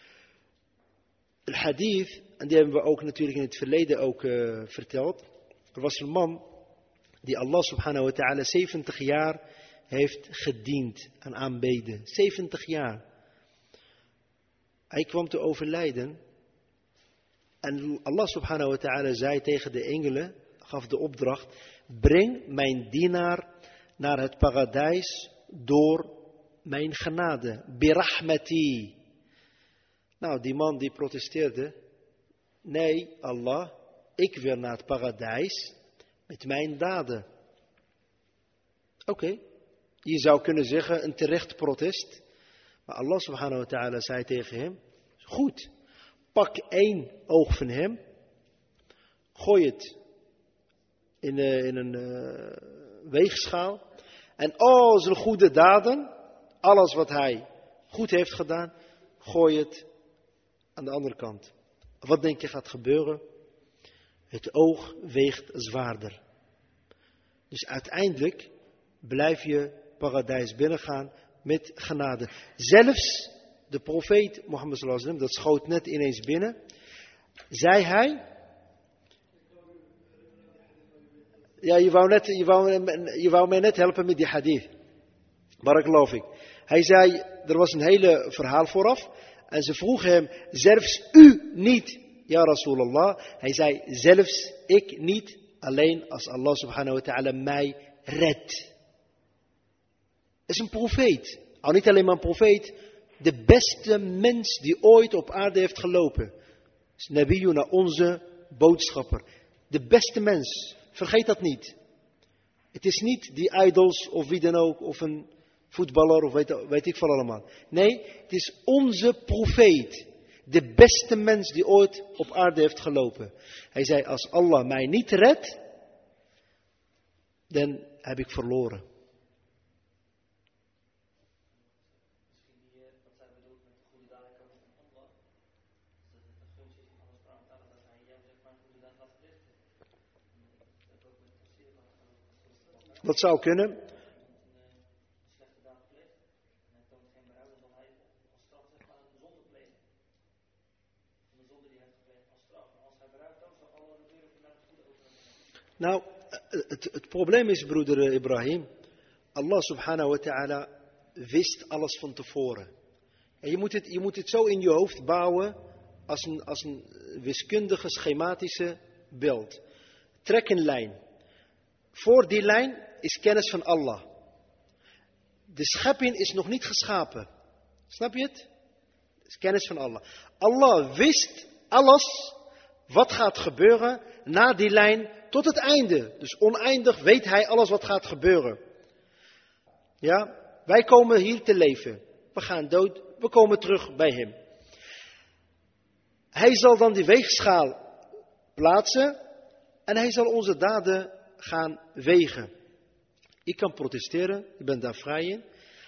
De hadith, en die hebben we ook natuurlijk in het verleden ook uh, verteld. Er was een man die Allah subhanahu wa ta'ala zeventig jaar heeft gediend en aanbeden. zeventig jaar. Hij kwam te overlijden. En Allah subhanahu wa ta'ala zei tegen de engelen, gaf de opdracht, breng mijn dienaar naar het paradijs door mijn genade. Birahmati. Nou, die man die protesteerde. Nee, Allah, ik wil naar het paradijs met mijn daden. Oké, okay. Je zou kunnen zeggen een terecht protest. Maar Allah subhanahu wa ta'ala zei tegen hem, goed, pak één oog van hem, gooi het in, uh, in een uh, weegschaal. En al zijn goede daden, alles wat hij goed heeft gedaan, gooi het aan de andere kant. Wat denk je gaat gebeuren? Het oog weegt zwaarder. Dus uiteindelijk blijf je paradijs binnengaan met genade. Zelfs de profeet Mohammed sallallahu alaihi wasallam, dat schoot net ineens binnen, zei hij. Ja, je wou, net, je, wou, je wou mij net helpen met die hadith. Barakallahu fik. Hij zei, er was een hele verhaal vooraf. En ze vroegen hem, zelfs u niet, ja Rasulallah. Hij zei, zelfs ik niet, alleen als Allah subhanahu wa ta'ala mij redt. Het is een profeet. Al niet alleen maar een profeet. De beste mens die ooit op aarde heeft gelopen. Is Nabiyuna, onze boodschapper. De beste mens. Vergeet dat niet. Het is niet die idols of wie dan ook. Of een voetballer of weet, weet ik veel allemaal. Nee, het is onze profeet. De beste mens die ooit op aarde heeft gelopen. Hij zei, als Allah mij niet redt, dan heb ik verloren. Dat zou kunnen. Nou, het, het probleem is, broeder Ibrahim, Allah subhanahu wa ta'ala wist alles van tevoren. En je moet het, je moet het zo in je hoofd bouwen als een, als een wiskundige, schematische beeld. Trek een lijn. Voor die lijn is kennis van Allah. De schepping is nog niet geschapen. Snap je het? Dat is kennis van Allah. Allah wist alles wat gaat gebeuren na die lijn tot het einde. Dus oneindig weet hij alles wat gaat gebeuren. Ja, wij komen hier te leven. We gaan dood, we komen terug bij hem. Hij zal dan die weegschaal plaatsen en hij zal onze daden gaan wegen. Ik kan protesteren, ik ben daar vrij in.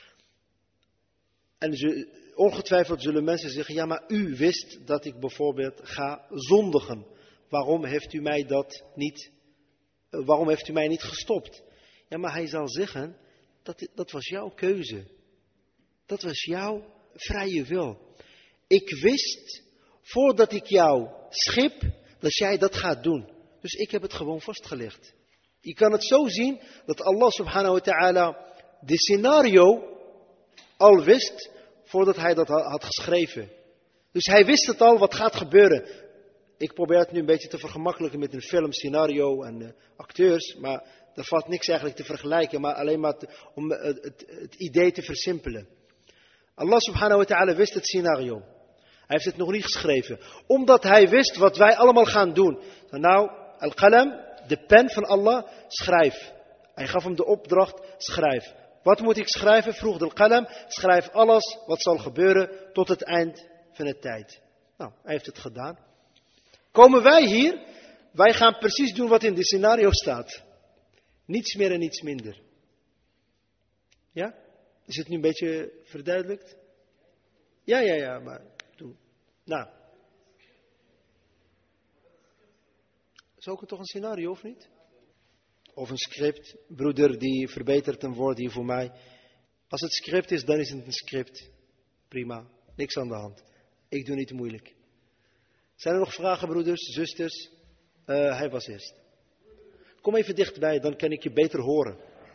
En ze, ongetwijfeld zullen mensen zeggen, ja maar u wist dat ik bijvoorbeeld ga zondigen. Waarom heeft u mij dat niet, waarom heeft u mij niet gestopt? Ja, maar hij zal zeggen, dat, dat was jouw keuze. Dat was jouw vrije wil. Ik wist, voordat ik jou schip, dat jij dat gaat doen. Dus ik heb het gewoon vastgelegd. Je kan het zo zien, dat Allah subhanahu wa ta'ala de scenario al wist, voordat hij dat had geschreven. Dus hij wist het al, wat gaat gebeuren. Ik probeer het nu een beetje te vergemakkelijken met een film, scenario en uh, acteurs. Maar er valt niks eigenlijk te vergelijken. Maar alleen maar te, om uh, het, het idee te versimpelen. Allah subhanahu wa ta'ala wist het scenario. Hij heeft het nog niet geschreven. Omdat hij wist wat wij allemaal gaan doen. Nou, al-qalam, de pen van Allah, schrijf. Hij gaf hem de opdracht, schrijf. Wat moet ik schrijven? Vroeg de al-qalam. Schrijf alles wat zal gebeuren tot het eind van de tijd. Nou, hij heeft het gedaan. Komen wij hier, wij gaan precies doen wat in dit scenario staat. Niets meer en niets minder. Ja? Is het nu een beetje verduidelijkt? Ja, ja, ja, maar doe. Nou. Is ook toch een scenario of niet? Of een script. Broeder die verbetert een woord hier voor mij. Als het script is, dan is het een script. Prima. Niks aan de hand. Ik doe niet moeilijk. Zijn er nog vragen, broeders, zusters? Uh, hij was eerst. Kom even dichtbij, dan kan ik je beter horen.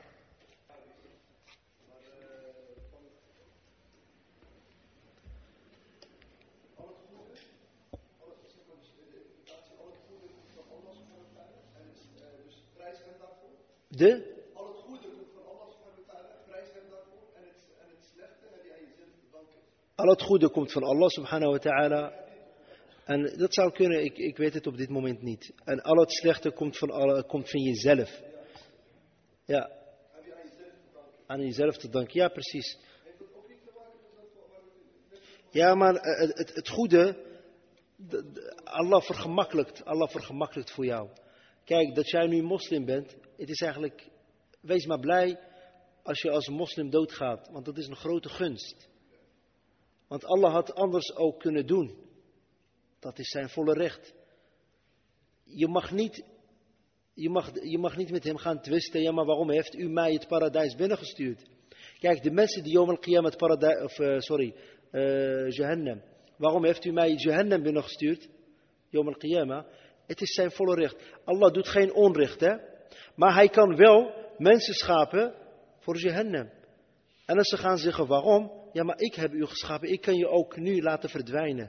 De? Al het goede komt van Allah subhanahu wa ta'ala, prijs hem daarvoor. En het, en het slechte heb jij jezelf te danken. Al het goede komt van Allah subhanahu wa ta'ala. En dat zou kunnen, ik, ik weet het op dit moment niet. En al het slechte komt van, alle, komt van jezelf. Ja. Heb je aan jezelf te danken? Aan jezelf te danken, ja precies. Heeft dat ook niet te maken met dat? Ja, maar het, het, het goede, Allah vergemakkelijkt, Allah vergemakkelijkt voor jou. Kijk, dat jij nu moslim bent, het is eigenlijk, wees maar blij als je als moslim doodgaat. Want dat is een grote gunst. Want Allah had anders ook kunnen doen. Dat is zijn volle recht. Je mag niet, je mag, je mag niet met hem gaan twisten. Ja, maar waarom heeft u mij het paradijs binnengestuurd? Kijk, de mensen die Yom al-Qiyamah het paradijs, of uh, sorry, uh, Jahannam. Waarom heeft u mij Jahannam binnengestuurd? Yom al-Qiyamah. Het is zijn volle recht. Allah doet geen onrecht, hè. Maar hij kan wel mensen schapen voor Jahannam. En als ze gaan zeggen waarom? Ja, maar ik heb u geschapen. Ik kan je ook nu laten verdwijnen.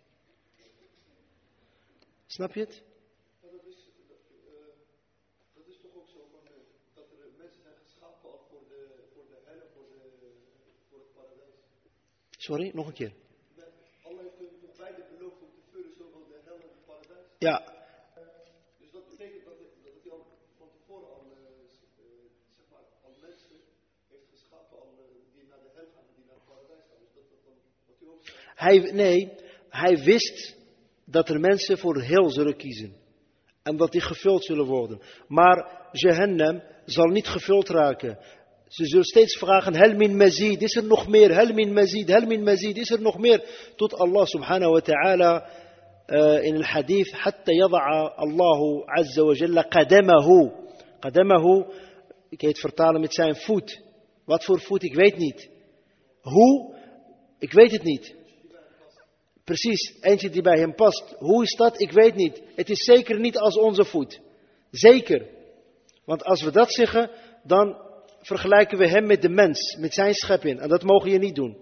Snap je het? Maar dat, is, uh, dat is toch ook zo van, uh, dat er mensen zijn geschapen al voor de, voor de hel en voor, de, voor het paradijs. Sorry, nog een keer. Allah heeft toch beide beloofd om te vullen, zowel de hel en het paradijs. Ja. Uh, dus dat betekent dat, dat hij al van tevoren al, uh, zeg maar, al mensen heeft geschapen. Hij, nee, hij wist dat er mensen voor heel zullen kiezen. En dat die gevuld zullen worden. Maar Jahannam zal niet gevuld raken. Ze zullen steeds vragen, hel min mazid, is er nog meer? Hel min mazid, hel min mazid, is er nog meer? Tot Allah subhanahu wa ta'ala uh, in het hadith, hatta yada'a Allahu azza wa jalla qadamahu. Qadamahu, ik kan het vertalen met zijn voet. Wat voor voet, ik weet niet. Hoe? Ik weet het niet. Precies, eentje die bij hem past. Hoe is dat? Ik weet niet. Het is zeker niet als onze voet. Zeker. Want als we dat zeggen, dan vergelijken we hem met de mens, met zijn schepping. En dat mogen je niet doen.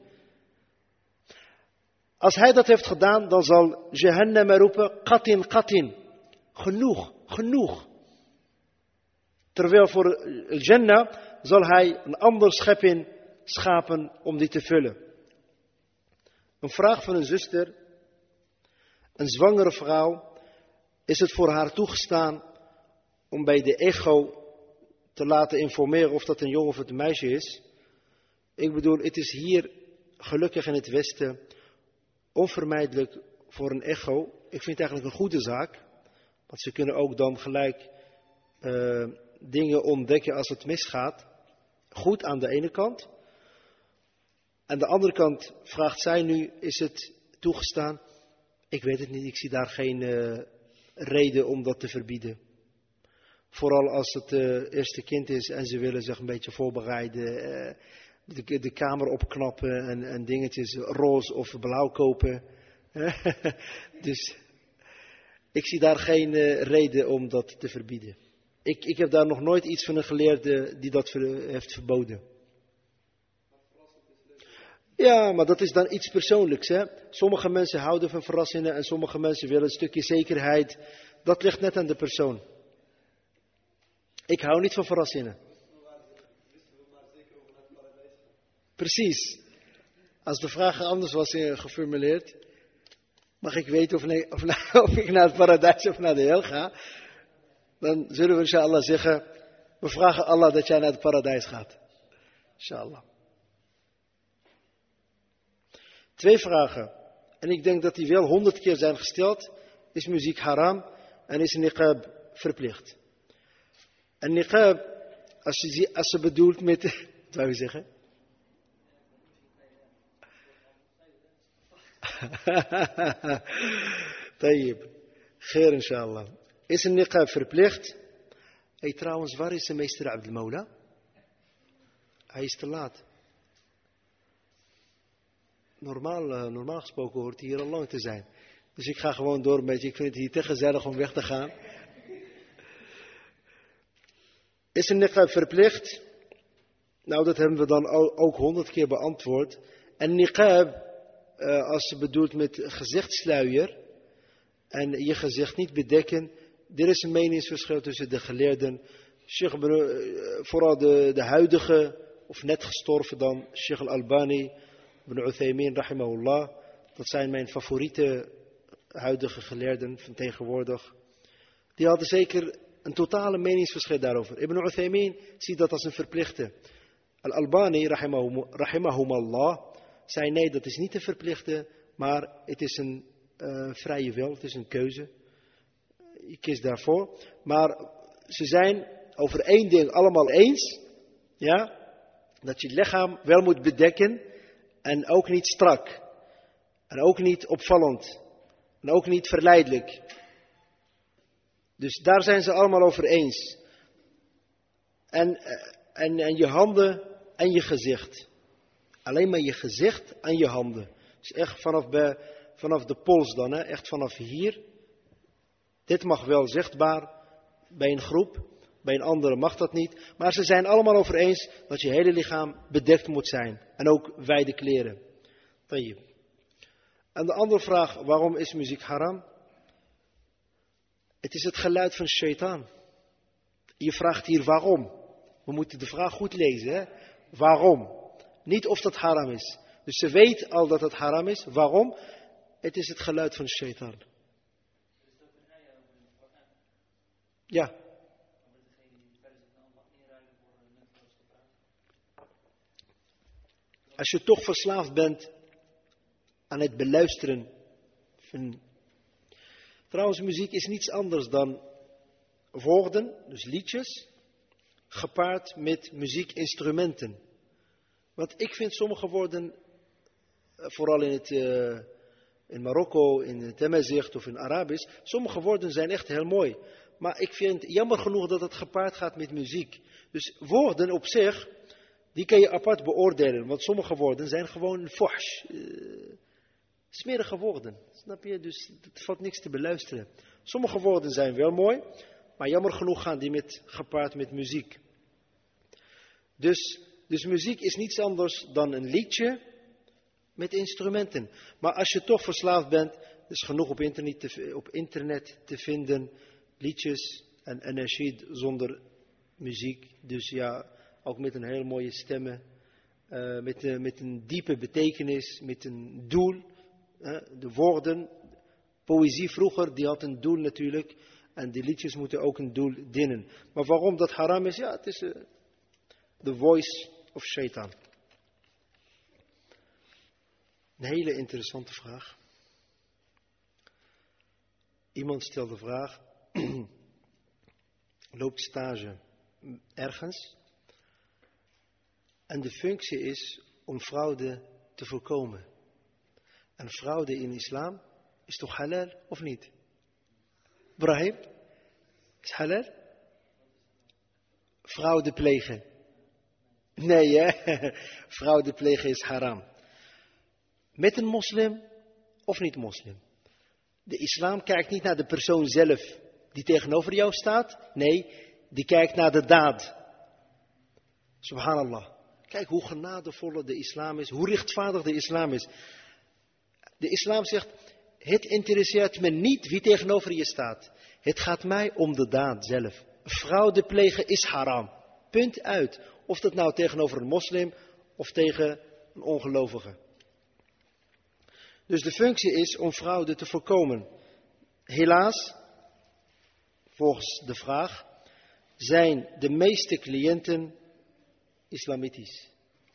Als hij dat heeft gedaan, dan zal Jahannam roepen, qatin, qatin. Genoeg, genoeg. Terwijl voor Jannah zal hij een ander schepping schapen om die te vullen. Een vraag van een zuster. Een zwangere vrouw. Is het voor haar toegestaan om bij de echo te laten informeren of dat een jongen of een meisje is? Ik bedoel, het is hier gelukkig in het Westen onvermijdelijk voor een echo. Ik vind het eigenlijk een goede zaak. Want ze kunnen ook dan gelijk uh, dingen ontdekken als het misgaat. Goed aan de ene kant. Aan de andere kant vraagt zij nu, is het toegestaan? Ik weet het niet, ik zie daar geen uh, reden om dat te verbieden. Vooral als het uh, eerste kind is en ze willen zich een beetje voorbereiden. Uh, de, de kamer opknappen en, en dingetjes roze of blauw kopen. Dus ik zie daar geen uh, reden om dat te verbieden. Ik, ik heb daar nog nooit iets van een geleerde die dat ver, heeft verboden. Ja, maar dat is dan iets persoonlijks. Hè? Sommige mensen houden van verrassingen en sommige mensen willen een stukje zekerheid. Dat ligt net aan de persoon. Ik hou niet van verrassingen. Precies. Als de vraag anders was geformuleerd, mag ik weten of, nee, of, of ik naar het paradijs of naar de hel ga, dan zullen we inshallah zeggen, we vragen Allah dat jij naar het paradijs gaat. Inshallah. Twee vragen. En ik denk dat die wel honderd keer zijn gesteld. Is muziek haram en is niqab verplicht? En niqab, als je, als ze bedoelt met, wat zou je zeggen? Tayyib. Geer inshallah. Is een niqab verplicht? Hey, trouwens, waar is de meester Abdel Moula? Hij is te laat. Normaal, uh, normaal gesproken hoort hij hier al lang te zijn. Dus ik ga gewoon door een beetje. Ik vind het hier te gezellig om weg te gaan. Is een niqab verplicht? Nou, dat hebben we dan ook honderd keer beantwoord. En niqab, uh, als ze bedoelt met gezichtssluier en je gezicht niet bedekken. Er is een meningsverschil tussen de geleerden. Sheikh, uh, vooral de, de huidige, of net gestorven dan, Sheikh al-Albani, Ibn Uthaymin, rahimahullah. Dat zijn mijn favoriete huidige geleerden van tegenwoordig. Die hadden zeker een totale meningsverschil daarover. Ibn Uthaymin ziet dat als een verplichte. Al-Albani, rahimahumallah, zei nee, dat is niet een verplichte, maar het is een uh, vrije wil, het is een keuze. Je kiest daarvoor. Maar ze zijn over één ding allemaal eens, ja, dat je het lichaam wel moet bedekken en ook niet strak. En ook niet opvallend. En ook niet verleidelijk. Dus daar zijn ze allemaal over eens. En, en, en je handen en je gezicht. Alleen maar je gezicht en je handen. Dus echt vanaf, bij, vanaf de pols dan, hè? Echt vanaf hier. Dit mag wel zichtbaar bij een groep. Bij een andere mag dat niet. Maar ze zijn allemaal over eens dat je hele lichaam bedekt moet zijn. En ook wijde kleren. Tayyib. En de andere vraag, waarom is muziek haram? Het is het geluid van shaitaan. Je vraagt hier waarom. We moeten de vraag goed lezen. Hè? Waarom? Niet of dat haram is. Dus ze weet al dat het haram is. Waarom? Het is het geluid van shaitaan. Ja. als je toch verslaafd bent aan het beluisteren van... Trouwens, muziek is niets anders dan woorden, dus liedjes, gepaard met muziekinstrumenten. Want ik vind sommige woorden, vooral in, het, uh, in Marokko, in het Tamazight of in Arabisch, sommige woorden zijn echt heel mooi. Maar ik vind jammer genoeg dat het gepaard gaat met muziek. Dus woorden op zich, die kan je apart beoordelen. Want sommige woorden zijn gewoon fuhsh, uh, smerige woorden. Snap je? Dus het valt niks te beluisteren. Sommige woorden zijn wel mooi, maar jammer genoeg gaan die met, gepaard met muziek. Dus, dus muziek is niets anders dan een liedje met instrumenten. Maar als je toch verslaafd bent, is genoeg op internet te, op internet te vinden liedjes en anashid zonder muziek. Dus ja, ook met een heel mooie stemmen, uh, met, uh, met een diepe betekenis, met een doel. Uh, de woorden, poëzie vroeger, die had een doel natuurlijk. En die liedjes moeten ook een doel dienen. Maar waarom dat haram is? Ja, het is uh, the voice of shaitan. Een hele interessante vraag. Iemand stelt de vraag, loopt stage ergens en de functie is om fraude te voorkomen. En fraude in islam is toch halal of niet? Brahim, is halal? Fraude plegen. Nee hè, fraude plegen is haram. Met een moslim of niet moslim? De islam kijkt niet naar de persoon zelf die tegenover jou staat. Nee, die kijkt naar de daad. Subhanallah. Kijk hoe genadevolle de islam is, hoe rechtvaardig de islam is. De islam zegt, het interesseert me niet wie tegenover je staat. Het gaat mij om de daad zelf. Fraude plegen is haram. Punt uit. Of dat nou tegenover een moslim of tegen een ongelovige. Dus de functie is om fraude te voorkomen. Helaas, volgens de vraag, zijn de meeste cliënten islamitisch.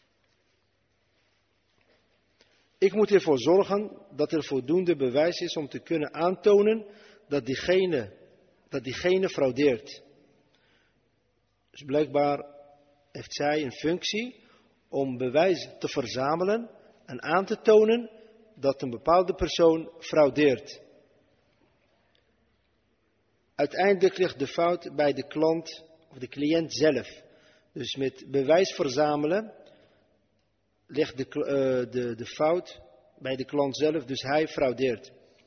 Ik moet ervoor zorgen dat er voldoende bewijs is om te kunnen aantonen dat diegene, dat diegene fraudeert. Dus blijkbaar heeft zij een functie om bewijs te verzamelen en aan te tonen dat een bepaalde persoon fraudeert. Uiteindelijk ligt de fout bij de klant of de cliënt zelf. Dus met bewijs verzamelen ligt de, uh, de, de fout bij de klant zelf, dus hij fraudeert.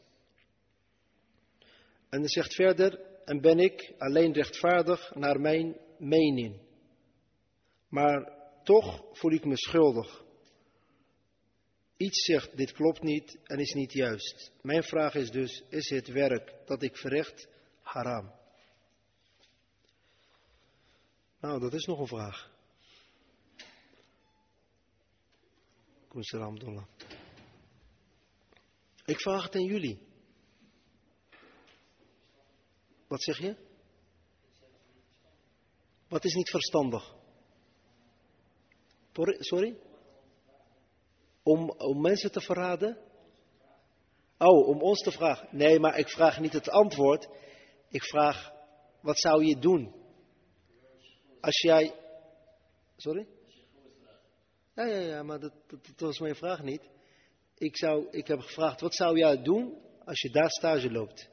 En hij zegt verder, en ben ik alleen rechtvaardig naar mijn mening. Maar toch voel ik me schuldig. Iets zegt, dit klopt niet en is niet juist. Mijn vraag is dus, is het werk dat ik verricht haram? Nou, dat is nog een vraag. Kom salam, Abdullah. Ik vraag het aan jullie. Wat zeg je? Wat is niet verstandig? Sorry? Om, om mensen te verraden? Oh, om ons te vragen. Nee, maar ik vraag niet het antwoord. Ik vraag, wat zou je doen? Als jij... Sorry? Ja, ja, ja, maar dat, dat, dat was mijn vraag niet. Ik, zou, ik heb gevraagd, wat zou jij doen als je daar stage loopt?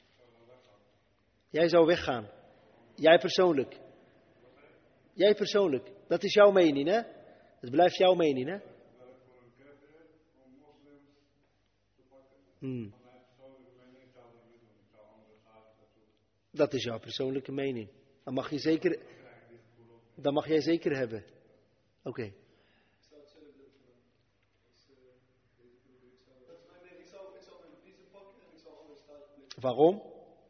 Jij zou weggaan. Jij persoonlijk. Jij persoonlijk. Dat is jouw mening, hè? Het blijft jouw mening, hè? Hmm. Dat is jouw persoonlijke mening. Dan mag je zeker... Dan mag jij zeker hebben. Oké. Okay. Waarom?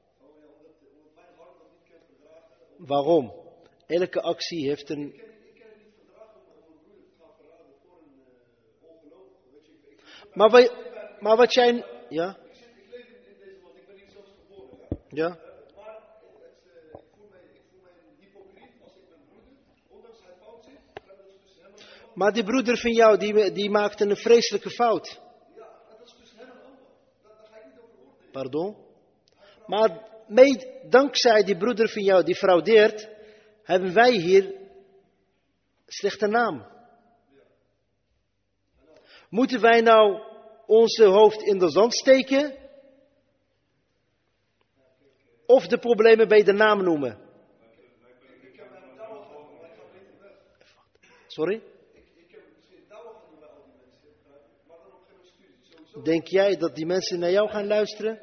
Waarom? Elke actie heeft een... Maar wat, maar wat jij... Ja? Ja? maar die broeder van jou, die, die maakte een vreselijke fout. Pardon? Maar mee, dankzij die broeder van jou die fraudeert, hebben wij hier slechte naam. Moeten wij nou onze hoofd in de zand steken? Of de problemen bij de naam noemen? Sorry? Denk jij dat die mensen naar jou gaan luisteren?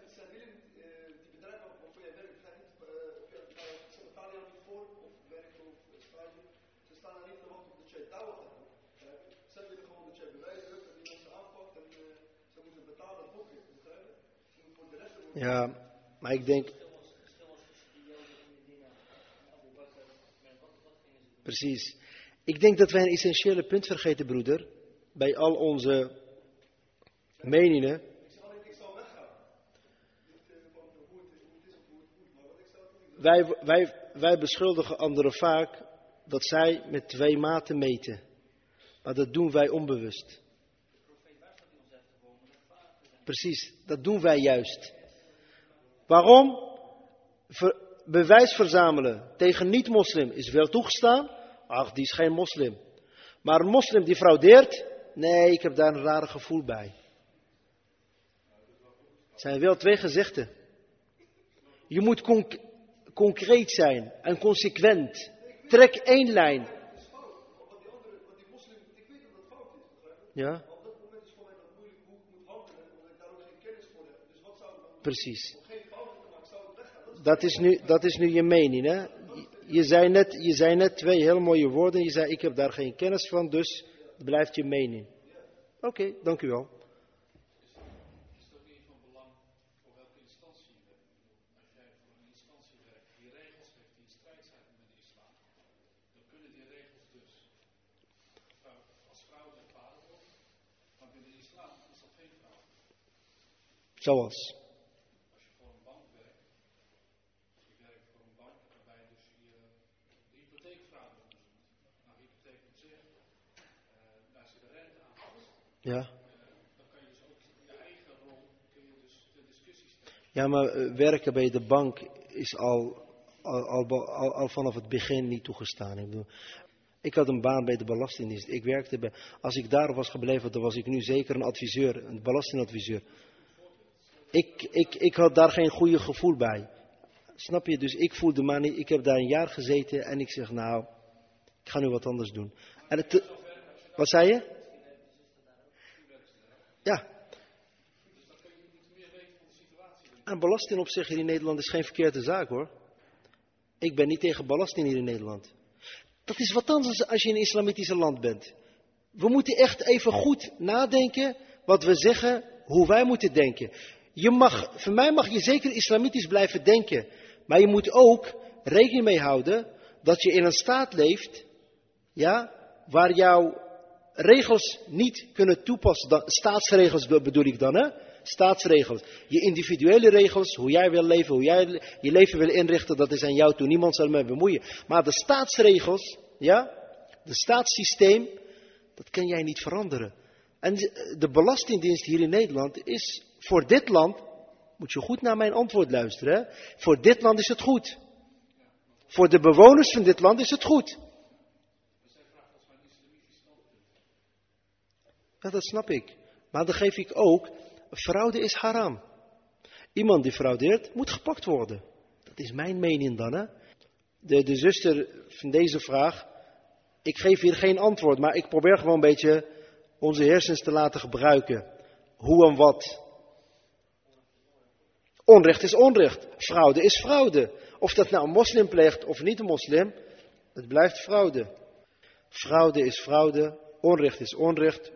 Ja, maar ik denk... Precies. Ik denk dat wij een essentiële punt vergeten, broeder. Bij al onze meningen. Wij, wij, wij beschuldigen anderen vaak dat zij met twee maten meten. Maar dat doen wij onbewust. Precies, dat doen wij juist. Waarom? Ver, bewijs verzamelen tegen niet-moslim is wel toegestaan. Ach, die is geen moslim. Maar een moslim die fraudeert, nee, ik heb daar een rare gevoel bij. Het zijn wel twee gezichten. Je moet conc- concreet zijn en consequent. Trek één lijn. Ja? Precies. Dat is nu, dat is nu je mening, hè? Je zei, net, je zei net twee heel mooie woorden. Je zei, ik heb daar geen kennis van, dus het blijft je mening. Oké, okay, dank u wel. Is het ook niet van belang voor welke instantie je bent? Als jij voor een instantie werkt die regels heeft die in strijd zijn met de islam, dan kunnen die regels dus als fraude ervaren worden. Maar binnen de islam is dat geen fraude. Zoals? Ja. Dan kan je dus ook je eigen rol kun je dus de discussie stellen. Ja, maar uh, werken bij de bank is al, al, al, al, al vanaf het begin niet toegestaan. Ik bedoel, ik had een baan bij de Belastingdienst. Ik werkte bij, als ik daar was gebleven, dan was ik nu zeker een adviseur, een belastingadviseur. Ik, ik, ik had daar geen goede gevoel bij. Snap je? Dus ik voelde maar niet, ik heb daar een jaar gezeten en ik zeg nou, ik ga nu wat anders doen. En het, wat zei je? Ja. En belasting op zich hier in Nederland is geen verkeerde zaak hoor. Ik ben niet tegen belasting hier in Nederland. Dat is wat anders als je in een islamitische land bent. We moeten echt even goed nadenken wat we zeggen, hoe wij moeten denken. Je mag, voor mij mag je zeker islamitisch blijven denken. Maar je moet ook rekening mee houden dat je in een staat leeft, ja, waar jouw regels niet kunnen toepassen. Dan, staatsregels bedoel ik dan, hè? Staatsregels. Je individuele regels, hoe jij wil leven, hoe jij je leven wil inrichten, dat is aan jou toe. Niemand zal mee bemoeien. Maar de staatsregels, ja, de staatssysteem, dat kan jij niet veranderen. En de Belastingdienst hier in Nederland is voor dit land, moet je goed naar mijn antwoord luisteren, hè? Voor dit land is het goed. Voor de bewoners van dit land is het goed. Ja, dat snap ik. Maar dan geef ik ook, fraude is haram. Iemand die fraudeert, moet gepakt worden. Dat is mijn mening dan, hè. De, de zuster van deze vraag, ik geef hier geen antwoord, maar ik probeer gewoon een beetje onze hersens te laten gebruiken. Hoe en wat. Onrecht is onrecht. Fraude is fraude. Of dat nou een moslim pleegt of niet een moslim, het blijft fraude. Fraude is fraude, onrecht is onrecht.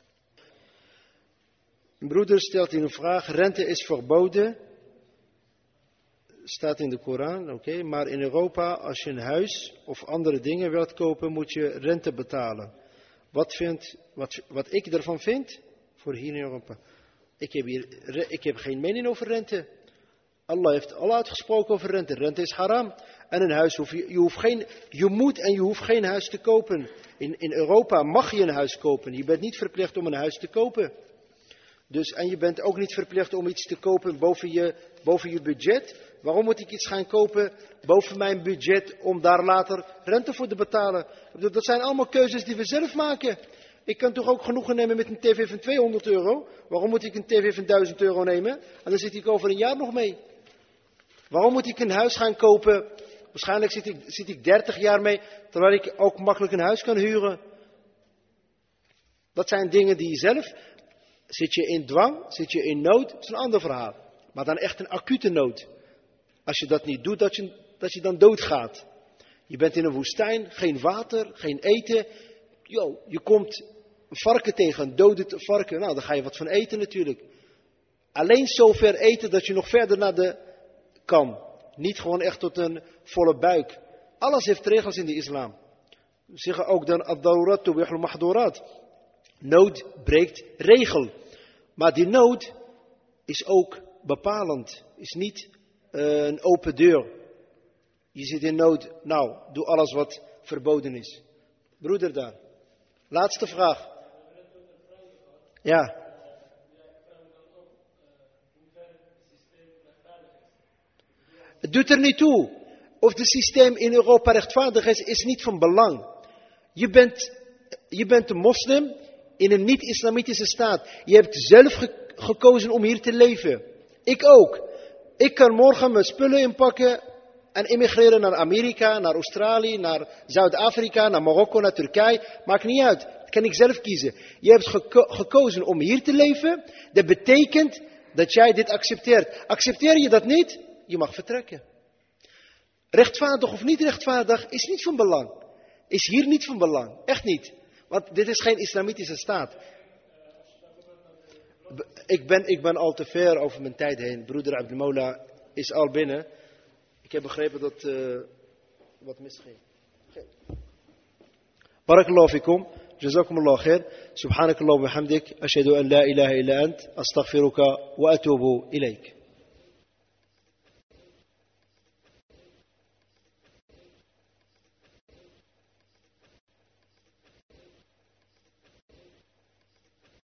Een broeder stelt in een vraag, rente is verboden. Staat in de Koran, oké. Okay, maar in Europa, als je een huis of andere dingen wilt kopen, moet je rente betalen. Wat, vindt, wat, wat ik ervan vind, voor hier in Europa. Ik heb, hier, ik heb geen mening over rente. Allah heeft al uitgesproken over rente. Rente is haram. En een huis hoef je, je, hoeft geen, je moet en je hoeft geen huis te kopen. In, in Europa mag je een huis kopen. Je bent niet verplicht om een huis te kopen. Dus, en je bent ook niet verplicht om iets te kopen boven je, boven je budget. Waarom moet ik iets gaan kopen boven mijn budget om daar later rente voor te betalen? Dat zijn allemaal keuzes die we zelf maken. Ik kan toch ook genoegen nemen met een tv van tweehonderd euro? Waarom moet ik een tv van duizend euro nemen? En dan zit ik over een jaar nog mee. Waarom moet ik een huis gaan kopen? Waarschijnlijk zit ik, zit ik dertig jaar mee, terwijl ik ook makkelijk een huis kan huren. Dat zijn dingen die je zelf... Zit je in dwang, zit je in nood, dat is een ander verhaal. Maar dan echt een acute nood. Als je dat niet doet, dat je, dat je dan doodgaat. Je bent in een woestijn, geen water, geen eten. Yo, je komt een varken tegen, een dode varken. Nou, dan ga je wat van eten natuurlijk. Alleen zover eten dat je nog verder naar de kan. Niet gewoon echt tot een volle buik. Alles heeft regels in de islam. We zeggen ook dan ad-darurat tubihul mahdurat. Nood breekt regel. Maar die nood is ook bepalend. Is niet uh, een open deur. Je zit in nood. Nou, doe alles wat verboden is. Broeder daar. Laatste vraag. Ja. Het doet er niet toe. Of het systeem in Europa rechtvaardig is, is niet van belang. Je bent, je bent een moslim in een niet-islamitische staat. Je hebt zelf ge- gekozen om hier te leven. Ik ook. Ik kan morgen mijn spullen inpakken en immigreren naar Amerika, naar Australië, naar Zuid-Afrika, naar Marokko, naar Turkije. Maakt niet uit. Dat kan ik zelf kiezen. Je hebt geko- gekozen om hier te leven. Dat betekent dat jij dit accepteert. Accepteer je dat niet? Je mag vertrekken. Rechtvaardig of niet rechtvaardig is niet van belang. Is hier niet van belang. Echt niet. Want dit is geen islamitische staat. Ik ben, ik ben al te ver over mijn tijd heen. Broeder Abdul Mola is al binnen. Ik heb begrepen dat uh, wat misging. Barakallahu fikum. Jazakumullahu khair. Subhanakallahu wa bihamdik. Ashhadu an la ilaha illa ant. Astaghfiruka wa atubu ilayk.